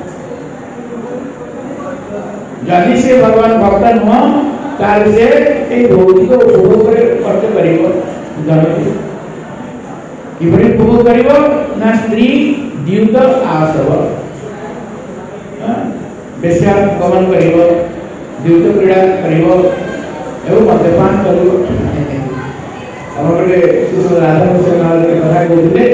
जदि से भगवान भक्त नुह तार से भौतिक उपभोग खर्च कर किभली उपभोग कर ना स्त्री द्यूत आसव बेश्या गमन कर द्यूत क्रीड़ा कर मद्यपान कर राधा कृष्ण कथा कहते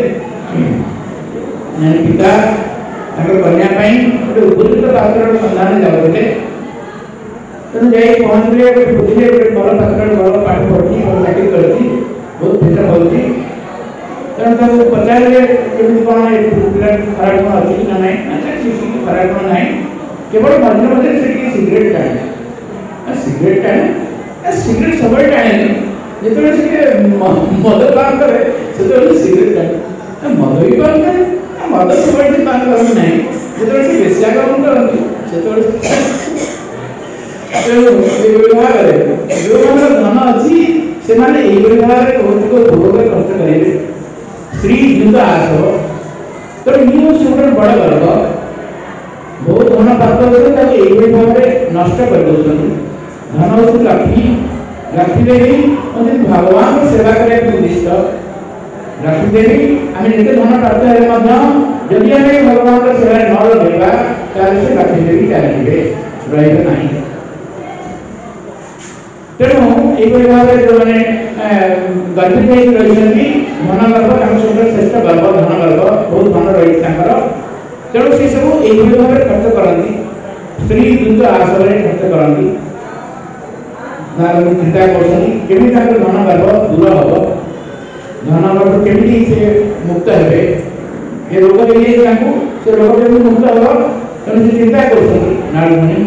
पिता कन्या गोटे उपयुक्त पात्र सन्धान जाते तेणु जा पहुँचले बुझे भल पात्र भल पाठ पढ़ी भल चाकरी कर बहुत पैसा भरती तेणु तक पचारे कमी कौन पिला खराब गुण अच्छी ना ना खराब गुण ना केवल मझे मझे से सिगरेट टाणे सिगरेट टाणे सिगरेट सब टाणे जो से मद पान करे से सिगरेट टाणे मद भी पान करे मद सब पान करते ना जो से बेश्याकरण करते भाव जो धन अच्छी से भाव भौतिक भोग खर्च करेंगे स्त्री द्यूत आसव तो ये हूँ गोटे बड़ गर्व बहुत धन प्राप्त होते भाव नष्ट कर धन हूँ लक्ष्मी लक्ष्मी देवी भगवान को सेवा करने उद्दिष्ट लक्ष्मी देवी आम जिते धन प्राप्त है जदि आम भगवान को सेवा न लगे से लक्ष्मी देवी चलिए रही ना तेणु यही भाव जो मैंने गर्वित रही धन गर्व सब श्रेष्ठ गर्व धन गर्व बहुत धन रही तेणु से सब यही भाव खर्च करती स्त्री द्यूत आसव खर्च करती चिंता करमी धन गर्व दूर हम धन गर्व केमी से मुक्त हे ये रोग है से रोग जब मुक्त हम तेणु से चिंता कर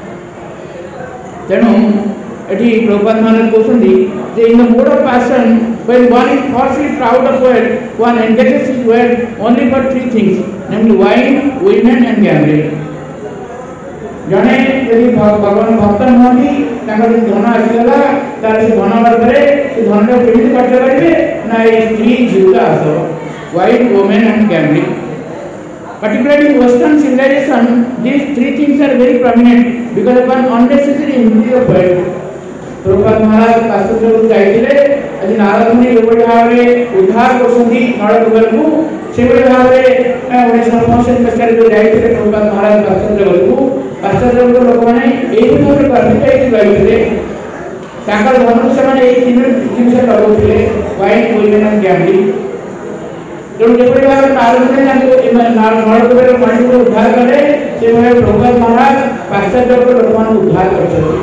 तेणु एटी प्रभुपाद महाराज कहते जे in the mode of passion when one is falsely proud of wealth, one engages his wealth only for three things, namely wine, women and gambling. जने यदि भगवान भक्त नुहति धन आसीगला तार से धन वर्गरे से धन को केमिति खर्च करेंगे ना ये स्त्री द्यूत आसव wine women and gambling. Particularly in Western civilization, these three things are very prominent because of an unnecessary increase of wealth. Prabhupad Maharaj पाश्चात्य को जाइए आज नारद मुनि जो भाव उद्धार करछंती नळकुबर को से भाव उन्नीस सौ पैंसठ मसीह जो जाइए प्रभुपाद महाराज पाश्चात्य को पाश्चात्य लोक मैंने यही भाव गर्वित रही ताकर धन से मैंने एक तीन जिनस लगाउले वाइन वुमेन एंड गैम्बलिंग. तेणु जो भाव नारद मुनि नळकुबर पानी को उद्धार कले से भाव प्रभुपाद महाराज पाश्चात्य लोक मान उद्धार करछंती.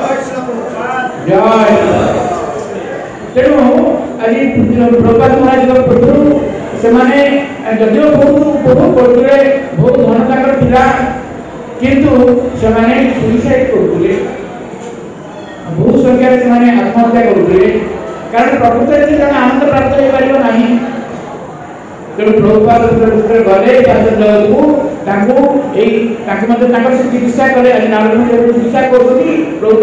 तेणु आज प्रभुपाद महाराज पूर्व से जदिव बहुत उपभोग करते बहुत धन था किंतु से सुइसाइड करते बहुत संख्यार से आत्महत्या करते कारण प्रकृत से जन आनंद प्राप्त हो पार ना. तेणु प्रभुपाद गले जगत को चिकित्सा कले आज नारद चिकित्सा कर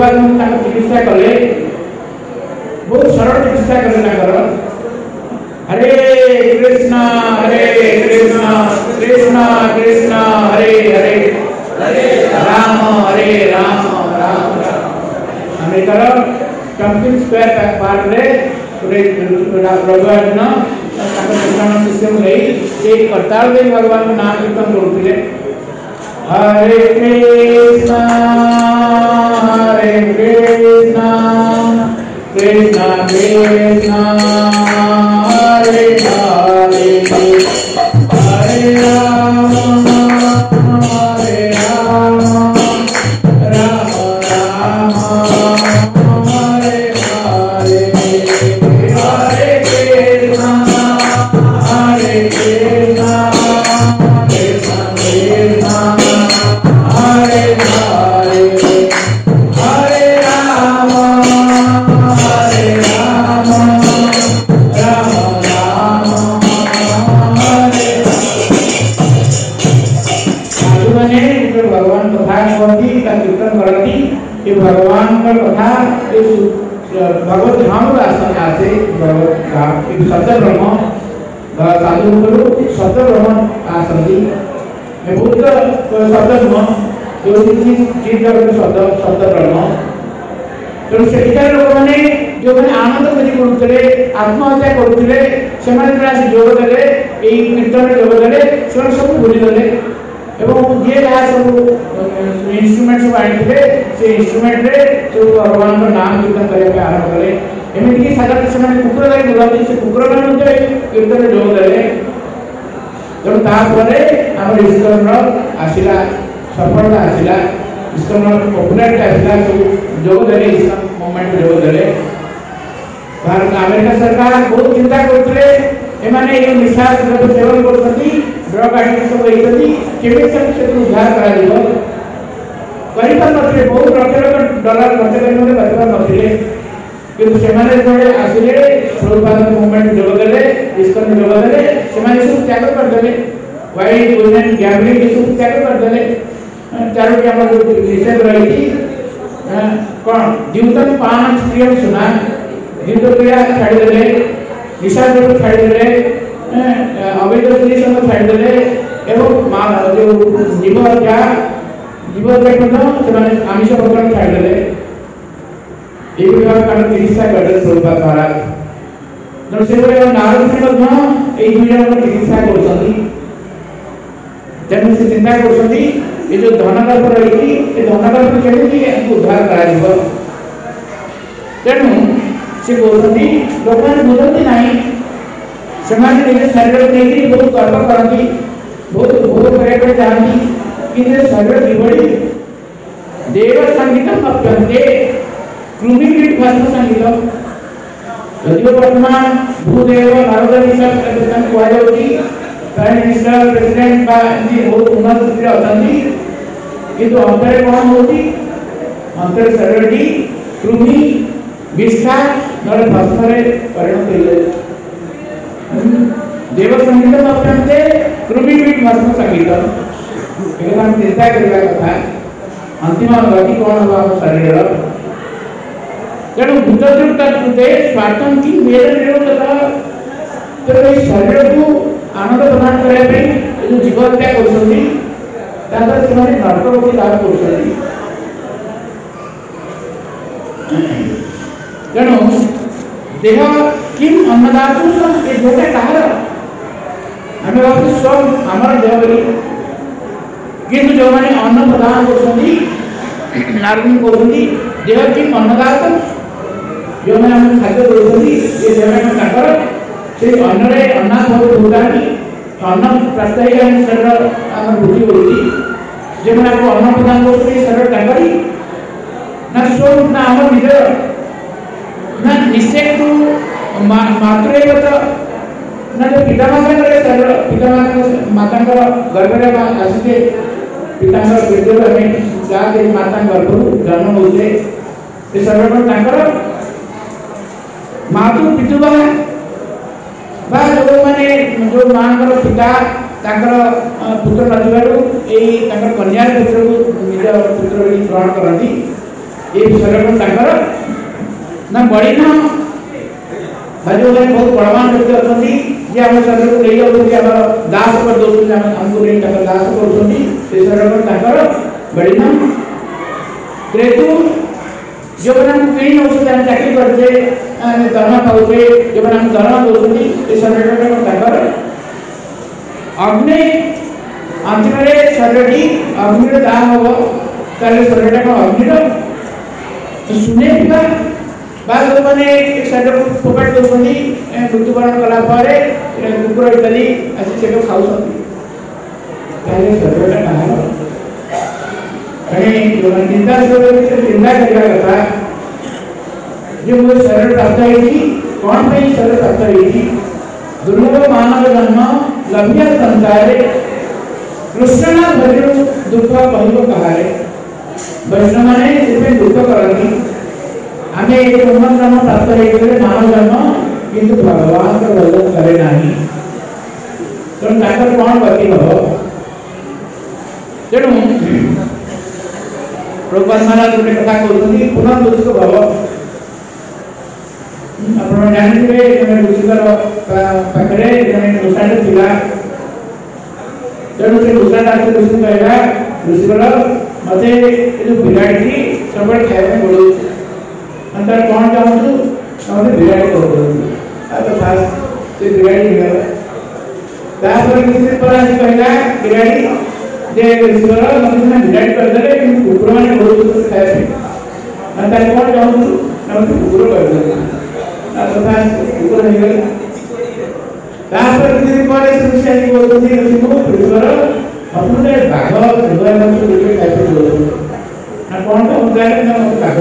प्रभुपाद चिकित्सा कले बहुत सरल चिकित्सा कले हरे कृष्णा हरे कृष्णा कृष्णा कृष्णा हरे हरे राम हरे राम राम राम। अमेरिकार टम्पिंग स्क्वायर पार्क रे पूरे रविवार दिन ताकर सिस्टम नहीं से करताल दे भगवान को नाम कीर्तन करते हरे कृष्णा हरे कृष्णा कृष्णा कृष्णा हरे हरे हरे राम हरे राम राम राम हरे हरे हरे कृष्णा हरे कृष्णा कृष्णा कृष्णा हरे हरे हरे राम हरे राम राम राम हरे साधु माने जो भगवान कथा कहती का कीर्तन करती ये भगवान का कथा भगवत धाम आसन आसे भगवत का सत्य ब्रह्म साधु गुरु सत्य ब्रह्म आसती मैं बुद्ध सत्य ब्रह्म जो चीज जगत सत्य सत्य ब्रह्म तो सेठिकार लोक माने जो माने आनंद खोजी करुले आत्महत्या करुले से माने जोग देले एई कीर्तन जोग देले से सब भूली गले एवं ये जहाँ सब इंस्ट्रूमेंट सब आए से इंस्ट्रूमेंट रे जो भगवान का नाम कीर्तन करने आरंभ कले एमती की साधारण से कुकुर गाई बुलाती से कुकुर गाई कीर्तन जोग देले तेणु तापर आम इस्कन आसला सफलता आसला इस्कन पपुलारिटी आसला सब जोग देले इस्कन मूवमेंट जोग देले भारत अमेरिका सरकार बहुत चिंता करते एमाने ये निशा द्रव्य सेवन करती ड्रग आडिक्ट सब होती केवे से उद्धार करा दिबो करि पर नथिले बहुत लक्ष डॉलर खर्च करने बचवा नथिले किंतु सेमाने जोड़े आसिले प्रभुपाद मूवमेंट जोग देले इस्कन जोग देले सेमाने सब त्याग कर देले वाइल्ड वुमेन गैम्बलिंग के सब त्याग कर देले चारोटी हमर जो निषेध रही थी कौन जीवतन पान प्रिय सुना जीव क्रिया छाड़ी देले निशा द्रव्य छाड़ी देले अवैध स्त्री संग छाड़ी देले एवं जो जीव हत्या जीव हत्या से आमिष भोजन छाड़ी देले ये विभाग का चिकित्सा करते प्रभुपाद महाराज तेणु से नारद से दुई जन चिकित्सा कर तेणु से चिंता कर ये जो धनगर्भ रही धनगर्भ केमी उद्धार कर तेणु से कहते लोक मैंने बुझती ना से निज शरीर नहीं बहुत गर्व करती बहुत भोग करने चाहती कि शरीर किभली देव संगीत अप्यंते कृमिकीट भस्म संगीत यदि वर्तमान भूदेव नारद हिसाब कहुच्छी प्राइम मिनिस्टर प्रेसिडेंट बहुत उन्नत स्थिति अच्छा किंतु अंतर कौन होती अंतर शरीर कृमि विष्ठा नर भस्म परिणत हो जाए देव संगीत अप्यंते कृमिकीट भस्म संगीत एकदम चिंता करने कथा अंतिम गति कौन हम आम शरीर तेणु भूतदृष्टा कृते स्वार्थम की मेरे निरोधता तो ये शरीर को आनंद प्रदान करने जो जीव हत्या कर नरक लाभ कर तेणु देह किम अन्नदातु ये देहटा कहार आम भाव सब आमर देह बोली किंतु जो मैंने अन्न प्रदान कर नारद कहते देह किम अन्नदात जो मैंने आम खाद्य देते ये देह से अन्न अन्ना भूतानी अन्न प्रास्ताविक शरीर आम वृद्धि होती जो मैंने आपको अन्न प्रदान कर शरीर टाकरी ना स्व ना आम निजर ना निश्चय मातृ ना जो पिता माता शरीर पिता माता गर्भ में आसते पिता पेट जाते माता गर्भ जन्म होते शरीर मातु पितुबा जो माने जो माँ पिता पुत्र नथिबारु कन्या पुत्र को निज पुत्र ग्रहण करती ये शरीर ना बड़ी ना भाजपा बहुत बड़मान व्यक्ति अच्छी जे आम शरीर को नहीं जाऊँगी आम दास कर दौरान आमको नहीं दास कर शरीर बड़ी नाम क्रेतु जो बना किणी नौकरी आम चाकरी करते दरमा पाऊे जो बना दरमा दौरान शरीर अग्नि अंतिम शरीर अग्नि दाह हम ताले शरीर अग्नि सुने मैंने शरीर को फोपाड़ी दौरान मृत्युवरण कलापर कुकुर इत्यादि आसी से खाऊ शरीर चिंता चिंता करने कथा जो मुझे शरीर प्राप्त होती कौन पे शरीर प्राप्त होती दुर्लभ मानव जन्म लभ्य संसारे कृष्ण भजन दुख कहब कहारे वैष्णव मैंने से दुख करती आम एक उन्नत जन्म प्राप्त होते मानव जन्म किंतु भगवान का भजन करे नहीं तेणु कौन गति हम तेणु प्रभुपाद महाराज गोटे कथा कहते पुनर्दूषित भव आप जानते जन ऋषिकर पाखे जन दूषाटे था तेणु से दूषाटा आस ऋषि कहला ऋषिकर मत जो बिराड़ी सब खाया बोलो तार कौन चाहूँ मत बिराड़ी कथा से बिराड़ी किसी दिन पर आज कहला बिराड़ी जे ऋषिकर मत बिराड़ी करदे कुकुर मैंने बहुत खाया तार कौन चाहूँ मत कुकुर करदे कथा कुकुर हो गए किसी दिन पर ऋषि आज बोलते ऋषिकर अपने बाघ खाई ना कौन चाहूँ बाघ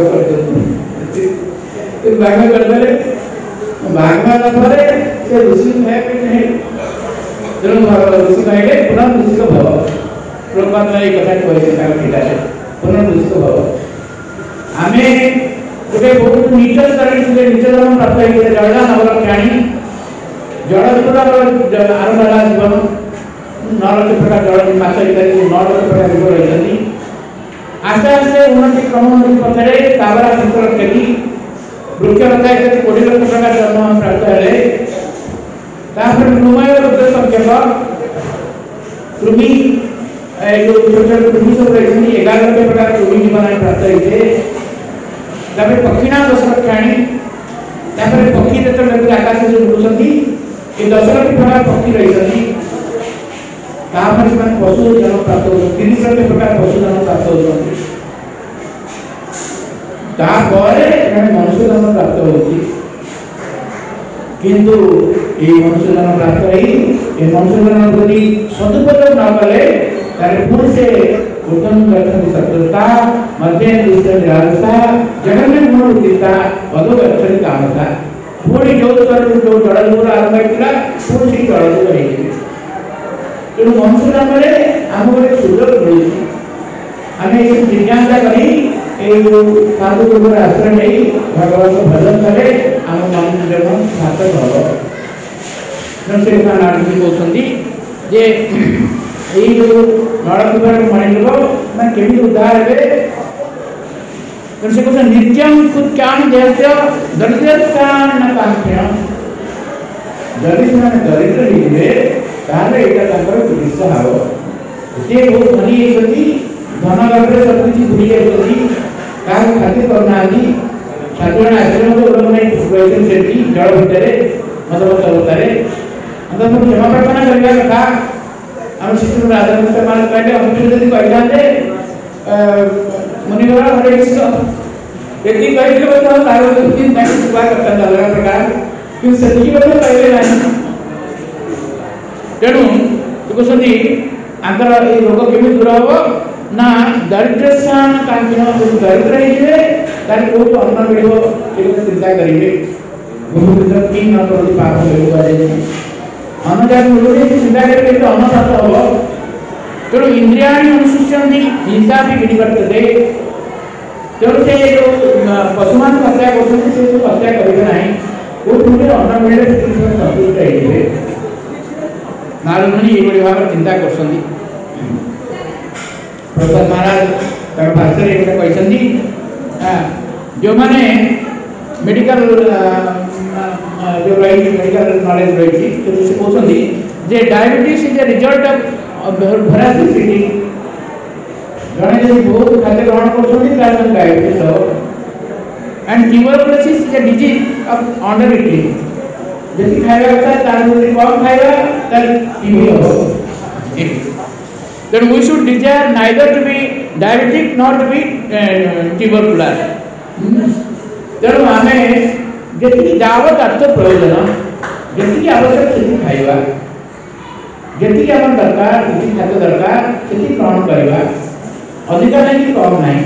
करदे बाघ करदे बाघ पर से ऋषि खाया नहीं तेणु ऋषि कहले पुनर्दूषित भव प्रभुपाद ये कथा कहते पुनर्दूषित भव आम गोटे बहुत नीच स्तर नीच धर्म प्राप्त होते जड़ा नगर प्राणी जड़ आरंभ जीवन नौ लक्ष प्रकार जड़ मास इत्यादि नौ लक्ष प्रकार जीव रही आस्ते आस्ते उन्नति क्रम पथरे ताबरा शंकर टेकी वृक्षलता इत्यादि कोटी लक्ष प्रकार जन्म प्राप्त है मृमय रुद्र संख्यक कृमि जो छोटे कृमि सब रही एगार लक्ष प्रकार कृमि जीवन प्राप्त होते पक्षीणा दस लक्षाणी पक्षी जो आकाश से उड़ुंट ये दस लक्ष प्रकार पक्षी रही पशु जन्म प्राप्त हो तीस लक्ष प्रकार पशु जन्म प्राप्त होती मनुष्य जन्म प्राप्त होती किंतु ये मनुष्य जन्म प्राप्त रही ये मनुष्य जन्म प्रति सदुपयोग न कले पुरुष से उत्तम गच्छति शत्रुता मध्य दुष्ट निराशा जगन्य गुण उदिता अधो गच्छति कामता पुणी जो स्तर जो जड़ गुण आरंभ होता पुणी से जड़ गुण रही तेणु मनुष्य जन्म आम गोटे सुजोग मिली आम ये जिज्ञासा करी साधु गुरुर आश्रय नहीं भगवान को भजन करे आम मनुष्य जन्म सार्थक हम से नारदी कहते जे यही जो नड़कुबार मणिलोक मैं केमी उद्धार हे से कहते नित्यम कुत्यान देहस्य दरिद्रतान न कांक्षण जदि से दरिद्र हिबे ताले एटा ताकर चिकित्सा हाव जे बहुत धनी हेसती धन गर्भरे सब किछि भूली जायसती का खातिर करनानी साधारण आश्रम को उन्होंने वैसे सेठी जड़ भितरे मतलब चलतारे अंदर सब क्षमा प्रार्थना करिया कथा हम शिष्य राधा कृष्ण मान कहते हम फिर यदि कहते मुनिवर हरे कृष्ण यदि कहते तो हम तारो दिन नहीं सुबह करता था अलग प्रकार कि सच्ची बात पहले नहीं तेणु तो सदी आंतर ये रोग केमी दूर हो ना दरिद्र स्थान कांचन जो दरिद्र है तार को तो अन्न मिलिबो ये चिंता करिवे गुरु कृष्ण की न करो पाप होइबो आजे अन्न जात मिलुनी चिंता करके तो अन्न प्राप्त हो तेणु इंद्रियाणि अनुसूच्यन्ति हिंसा भी विधि वर्तते तेणु से जो पशुमान हत्या करते से जो हत्या करेंगे नहीं वो पूरे अन्न मिले संतुष्ट रहिए नारदमुनि ये भाव चिंता कर प्रसाद महाराज भाषा कहते जो मैंने मेडिकल जो रही मेडिकल नॉलेज रही तो से कहते जे diabetes is a result of voracity जने जे बहुत खाद्य ग्रहण करछथि तार डायबिटीज हो and tuberculosis is a disease of under eating जति खाଇବା କଥା तार जति कम खाଇବା तार टीबी हो then we should desire neither to be diabetic nor to be uh, tubercular तेणु आमे जति जावत अर्थ प्रयोजन जति आवश्यक सेति खाଇବା जति आम दरकार जति खाद्य दरकार सेति ग्रहण करवा अधिक नहीं कम नहीं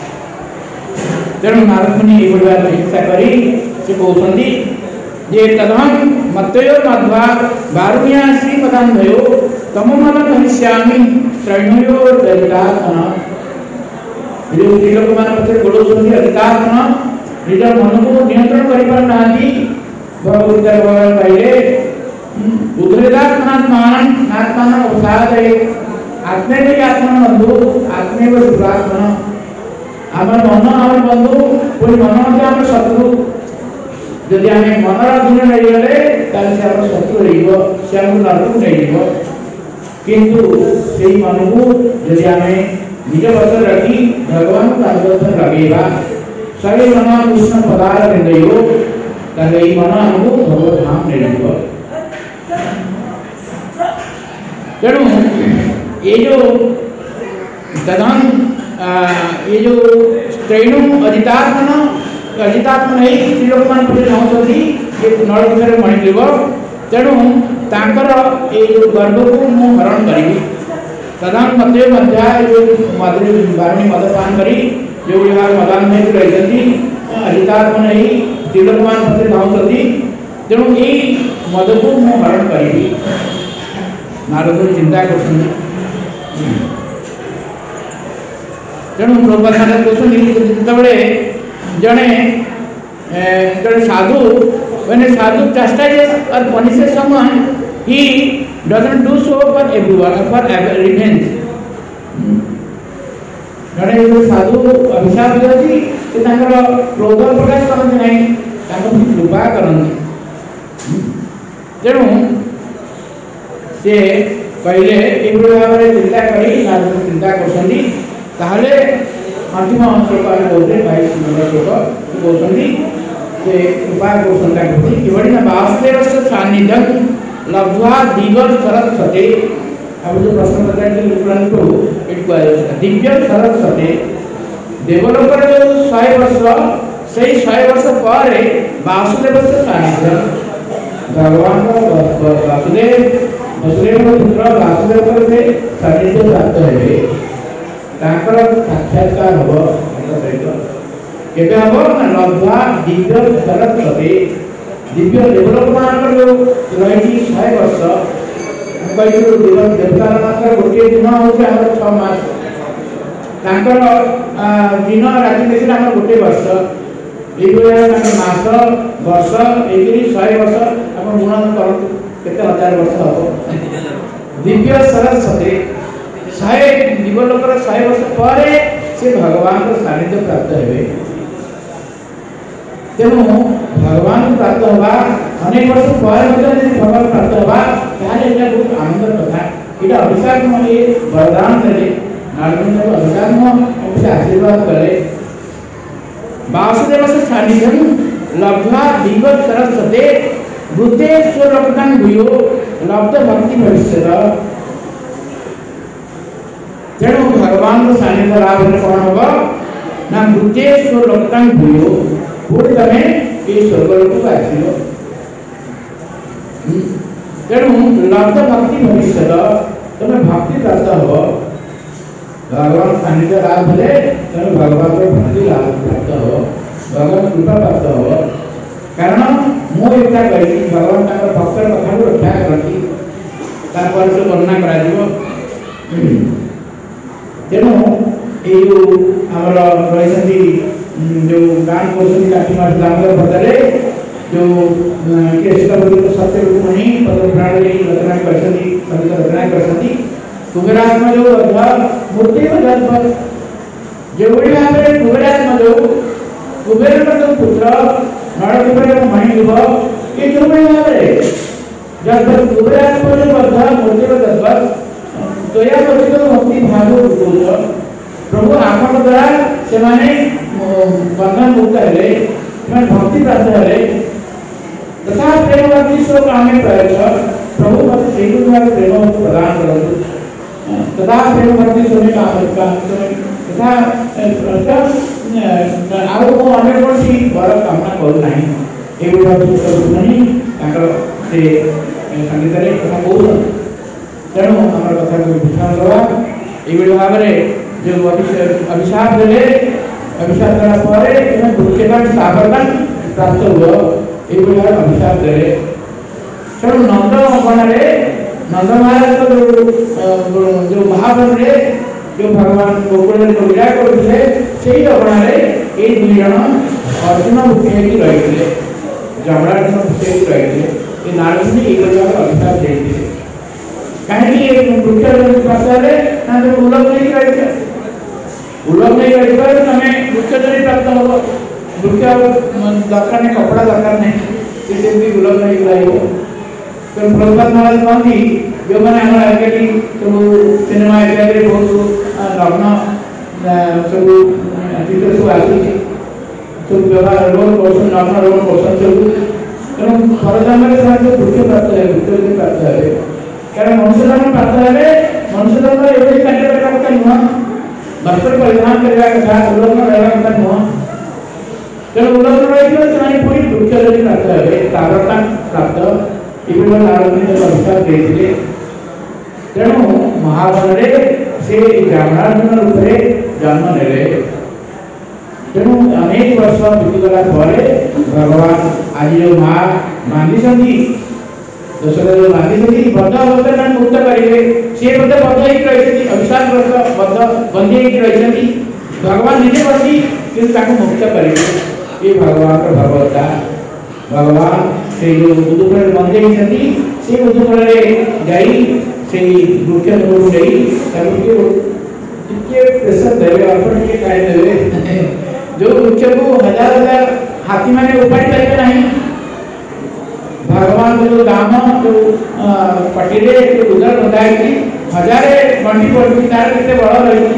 तेणु नारद मुनि ये बड़ा चिकित्सा करी से कहउछंदी जे तदहं मत्तयो मध्वा बारुण्या श्री पदान्धयो तममन कहिष्यामि त्रैणयो दरितात्मन ये लोक मान पछे गोडौछंदी अधिकात्मन निज मन को नियंत्रण करि पार नाथी भगवत भगवान कहले उद्रेदात्मनात्मान आत्मान उसादय आत्मेव आत्मन बंधु आत्मेव दुरात्मन आमर मन आमर बंधु कोई मन होते आमर शत्रु जदि आमे मनर अधीन नहीं गले ताले से आमर शत्रु रहिबो से आमर नरक नहीं दिबो किंतु सेही मन को जदि आमे निज वश रखी भगवान का अनुगमन लगेगा सभी मन कृष्ण पदार्थ हृदयो ताले ई मन हमको भगवत धाम नहीं दिबो तेणु ये जो तदन ये जो त्रैणु अजितात्मन अजितात्मन है स्त्री लोक मान पछे नौसदी ये नळ भितर मणि लिब तेणु तांकर ये जो गर्भ को मु हरण करी तदन मते मध्या जो मधुर बारणी मदपान करी जो यहाँ मदान में रहती अजितात्मन है स्त्री लोक मान पछे नौसदी तेणु ये मद को मु हरण करी नारद चिंता करछन तेणु प्रभुपाद कहते जड़े जड़े साधु when a sadhu chastises or punishes someone he doesn't do so for everyone for revenge जड़े जो साधु अभिशाप देती से तांकर क्रोध प्रकाश करते नहीं तांकर कृपा करते तेणु से पहले एभଳି भाବରେ चिंता करी नारद चिंता करछन्ती ताहले अंतिम श्लोक आने बोलते भाई नंबर श्लोक बोलछन्ती जे कृपा करछन्ता करती किवड़ी ना वासुदेवस्य सान्निध्यं लब्ध्वा दिव्य शरद सते अब जो प्रश्न बताए कि पुराण को एक दिव्य शरद सते देवलोक रे जो सौ वर्ष सही सौ वर्ष पर वासुदेवस्य सान्निध्यं भगवान वासुदेव वसुदेव पुत्र वासुदेव से सान्निध्य प्राप्त हेबे तांकर साक्षात्कार हो केबे हो ना लब्ध्वा दिव्य शरद सते दिव्य देवलोक मान जो रही सौ वर्ष कई जो देवता मात्र गोटे दिन होचे हमर छह मास तांकर दिन राति देखि हमर गोटे वर्ष एबे मास वर्ष एगिरी सौ वर्ष अपन गुणन करत केते हजार वर्ष हो दिव्य शरद सते सौ दिवलोक रे सौ वर्ष पर से भगवान को सानिध्य प्राप्त हेबे तेणु भगवान प्राप्त होगा अनेक वर्ष पर भगवान प्राप्त होगा ताले एटा बहुत आनंद कथा एटा अभिशाप मने वरदान देले नारद को अभिशाप म से आशीर्वाद करे वासुदेव से सानिध्यं लब्ध्वा दिव्य शरद सते भूते स्वरक्तं भूयो लब्ध भक्ति भविष्यत तेणु भगवान को सानिध्य लाभ होने कौन होगा ना भूते स्वरक्तं भूयो पूर्ण तमे ये स्वर्गलोक को आसीलो तेणु लब्ध भक्ति भविष्यत तमे भक्ति प्राप्त हो भगवान सानिध्य लाभ होले तेणु भगवान को भक्ति लाभ प्राप्त हो भगवान कृपा प्राप्त हो कारण मो एकटा कहि भगवान ताकर भक्त कथा को रक्षा करती तापर से वर्णना करा दिबो तेणु ए जो हमर रहिसंती जो गान कोसनी काठी मार दामोदर बदले जो केशवपति को सत्य रूप नहीं पद प्राण रे रचना करसती संत रचना करसती कुबेरात्मा जो अथवा मूर्ति में जन्म जो बड़ी भाबरे कुबेरात्मा जो कुबेर का जो पुत्र नरक में मणि लिब ये क्यों नहीं आ रहे? जब तक दुबरा को जो बद्धा मूर्ति को दबा तो या तो तो भक्ति भाव बोलो प्रभु आपन द्वारा से माने बंधन मुक्त हेले मैं भक्ति प्राप्त हेले तथा प्रेम भक्ति सो कामे प्रयत्न प्रभु मत सेतु द्वारा प्रेम प्रदान करतु तथा प्रेम भक्ति सोने का का तथा ଆଉ ମୁଁ ଅନ୍ୟ କୌଣସି ବର କାମନା କରୁନାହିଁ ଏଇଭଳି ଭାବରେ କରୁନାହିଁ ତାଙ୍କର ସେ ସଙ୍ଗୀତରେ କଥା କହୁଛନ୍ତି। ତେଣୁ ଆମର କଥାକୁ ବୁଝାଣ ଦେବା ଏଇଭଳି ଭାବରେ ଯେଉଁ ଅଭିଶାପ ଦେଲେ ଅଭିଶାପ ଦେଲା ପରେ ତୁମେ ବୃକ୍ଷବାନ ସାବଧାନ ପ୍ରାପ୍ତ ହୁଅ ଏଇଭଳି ଭାବରେ ଅଭିଶାପ ଦେଲେ। ତେଣୁ ନନ୍ଦ ଅଗଣାରେ ନନ୍ଦ ମହାରାଜ ଯେଉଁ ମହାବନରେ जो भगवान गोकुल में विराज करते से अगणारे ये दुई जन अर्जुन मुख्य की रही जमराज मुख्य की रही ये नारसिंह ये अभिशाप देते कहीं वृक्ष प्रसाद ना तो उल्लभ नहीं रही उल्लभ नहीं रही पर तुम्हें वृक्ष जरी प्राप्त हो वृक्ष दरकार नहीं कपड़ा दरकार नहीं से भी उल्लभ नहीं रही तो प्रभुपाद महाराज कहती जो मैंने आम आजिकल सब सिनेमा एरिया बहुत लग्न सब चित्र सब आसूँ सब व्यवहार रोल कर लग्न रोल कर तेणु परधाम वृक्ष प्राप्त है वृक्ष प्राप्त है कारण मनुष्य धर्म प्राप्त है मनुष्य धर्म ये कार्य करने कथा नुह वस्त्र परिधान करने कथा उल्लंघन रहा कथा नुह तेणु उल्लंघन रही पुणी वृक्ष जब प्राप्त है तारता प्राप्त इबन नारद अभिशाप देते तेणु महाभारत से ब्राह्मणार्जुन रूप से जन्म नेले तेणु अनेक वर्ष बीतीगला भगवान आज जो माँ बांधी दशरथ जो बांधी बद्ध अवस्था मुक्त करेंगे सी बद्ध बद्ध रही अभिशाप बद्ध बंदी रही भगवान निजे बंदी कि मुक्त करेंगे ये भगवान का भगवत्ता भगवान से जो बुद्धफल बंदे से बुद्धफल जाई से वृक्ष मूल गई टिके प्रेशर देवे अपन के काय देवे जो वृक्ष को हजार हजार हाथी माने उपाय करके नहीं भगवान को जो दाम जो पटिले जो उधर बताई थी हजारे बंटी पड़ती तार कितने बड़ा रही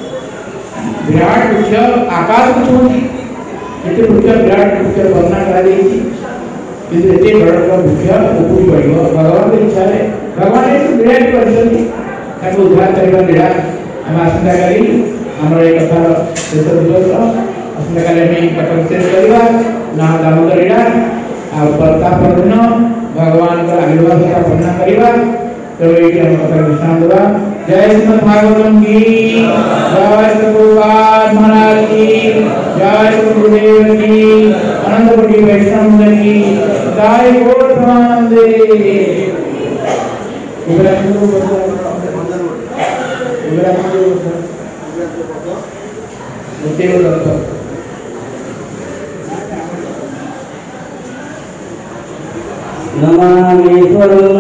विराट वृक्ष आकाश को छूती इतने वृक्ष विराट वृक्ष वर्णना करा दी किंतु एते बड़ा वृक्ष उपरी पड़ो भगवान की इच्छा है भगवान एक विराट करछन ताको उद्धार करबा लीला हम आशा करी हमर एक कथा शेष दिवस आशा करी हम कथा शेष करबा ना दामोदर लीला आ प्रताप दिन भगवान का आशीर्वाद का वर्णना करबा तो ये हम कथा विश्राम देबा। जय श्रीमद् भागवतम की जय प्रभुपाद महाराज की जय गुरुदेव की अनंत कोटि वैष्णव की जय गौर प्रमानंदे इब्राहिम इब्राहिम नमामि त्वं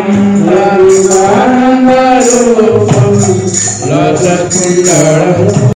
सचिदानंद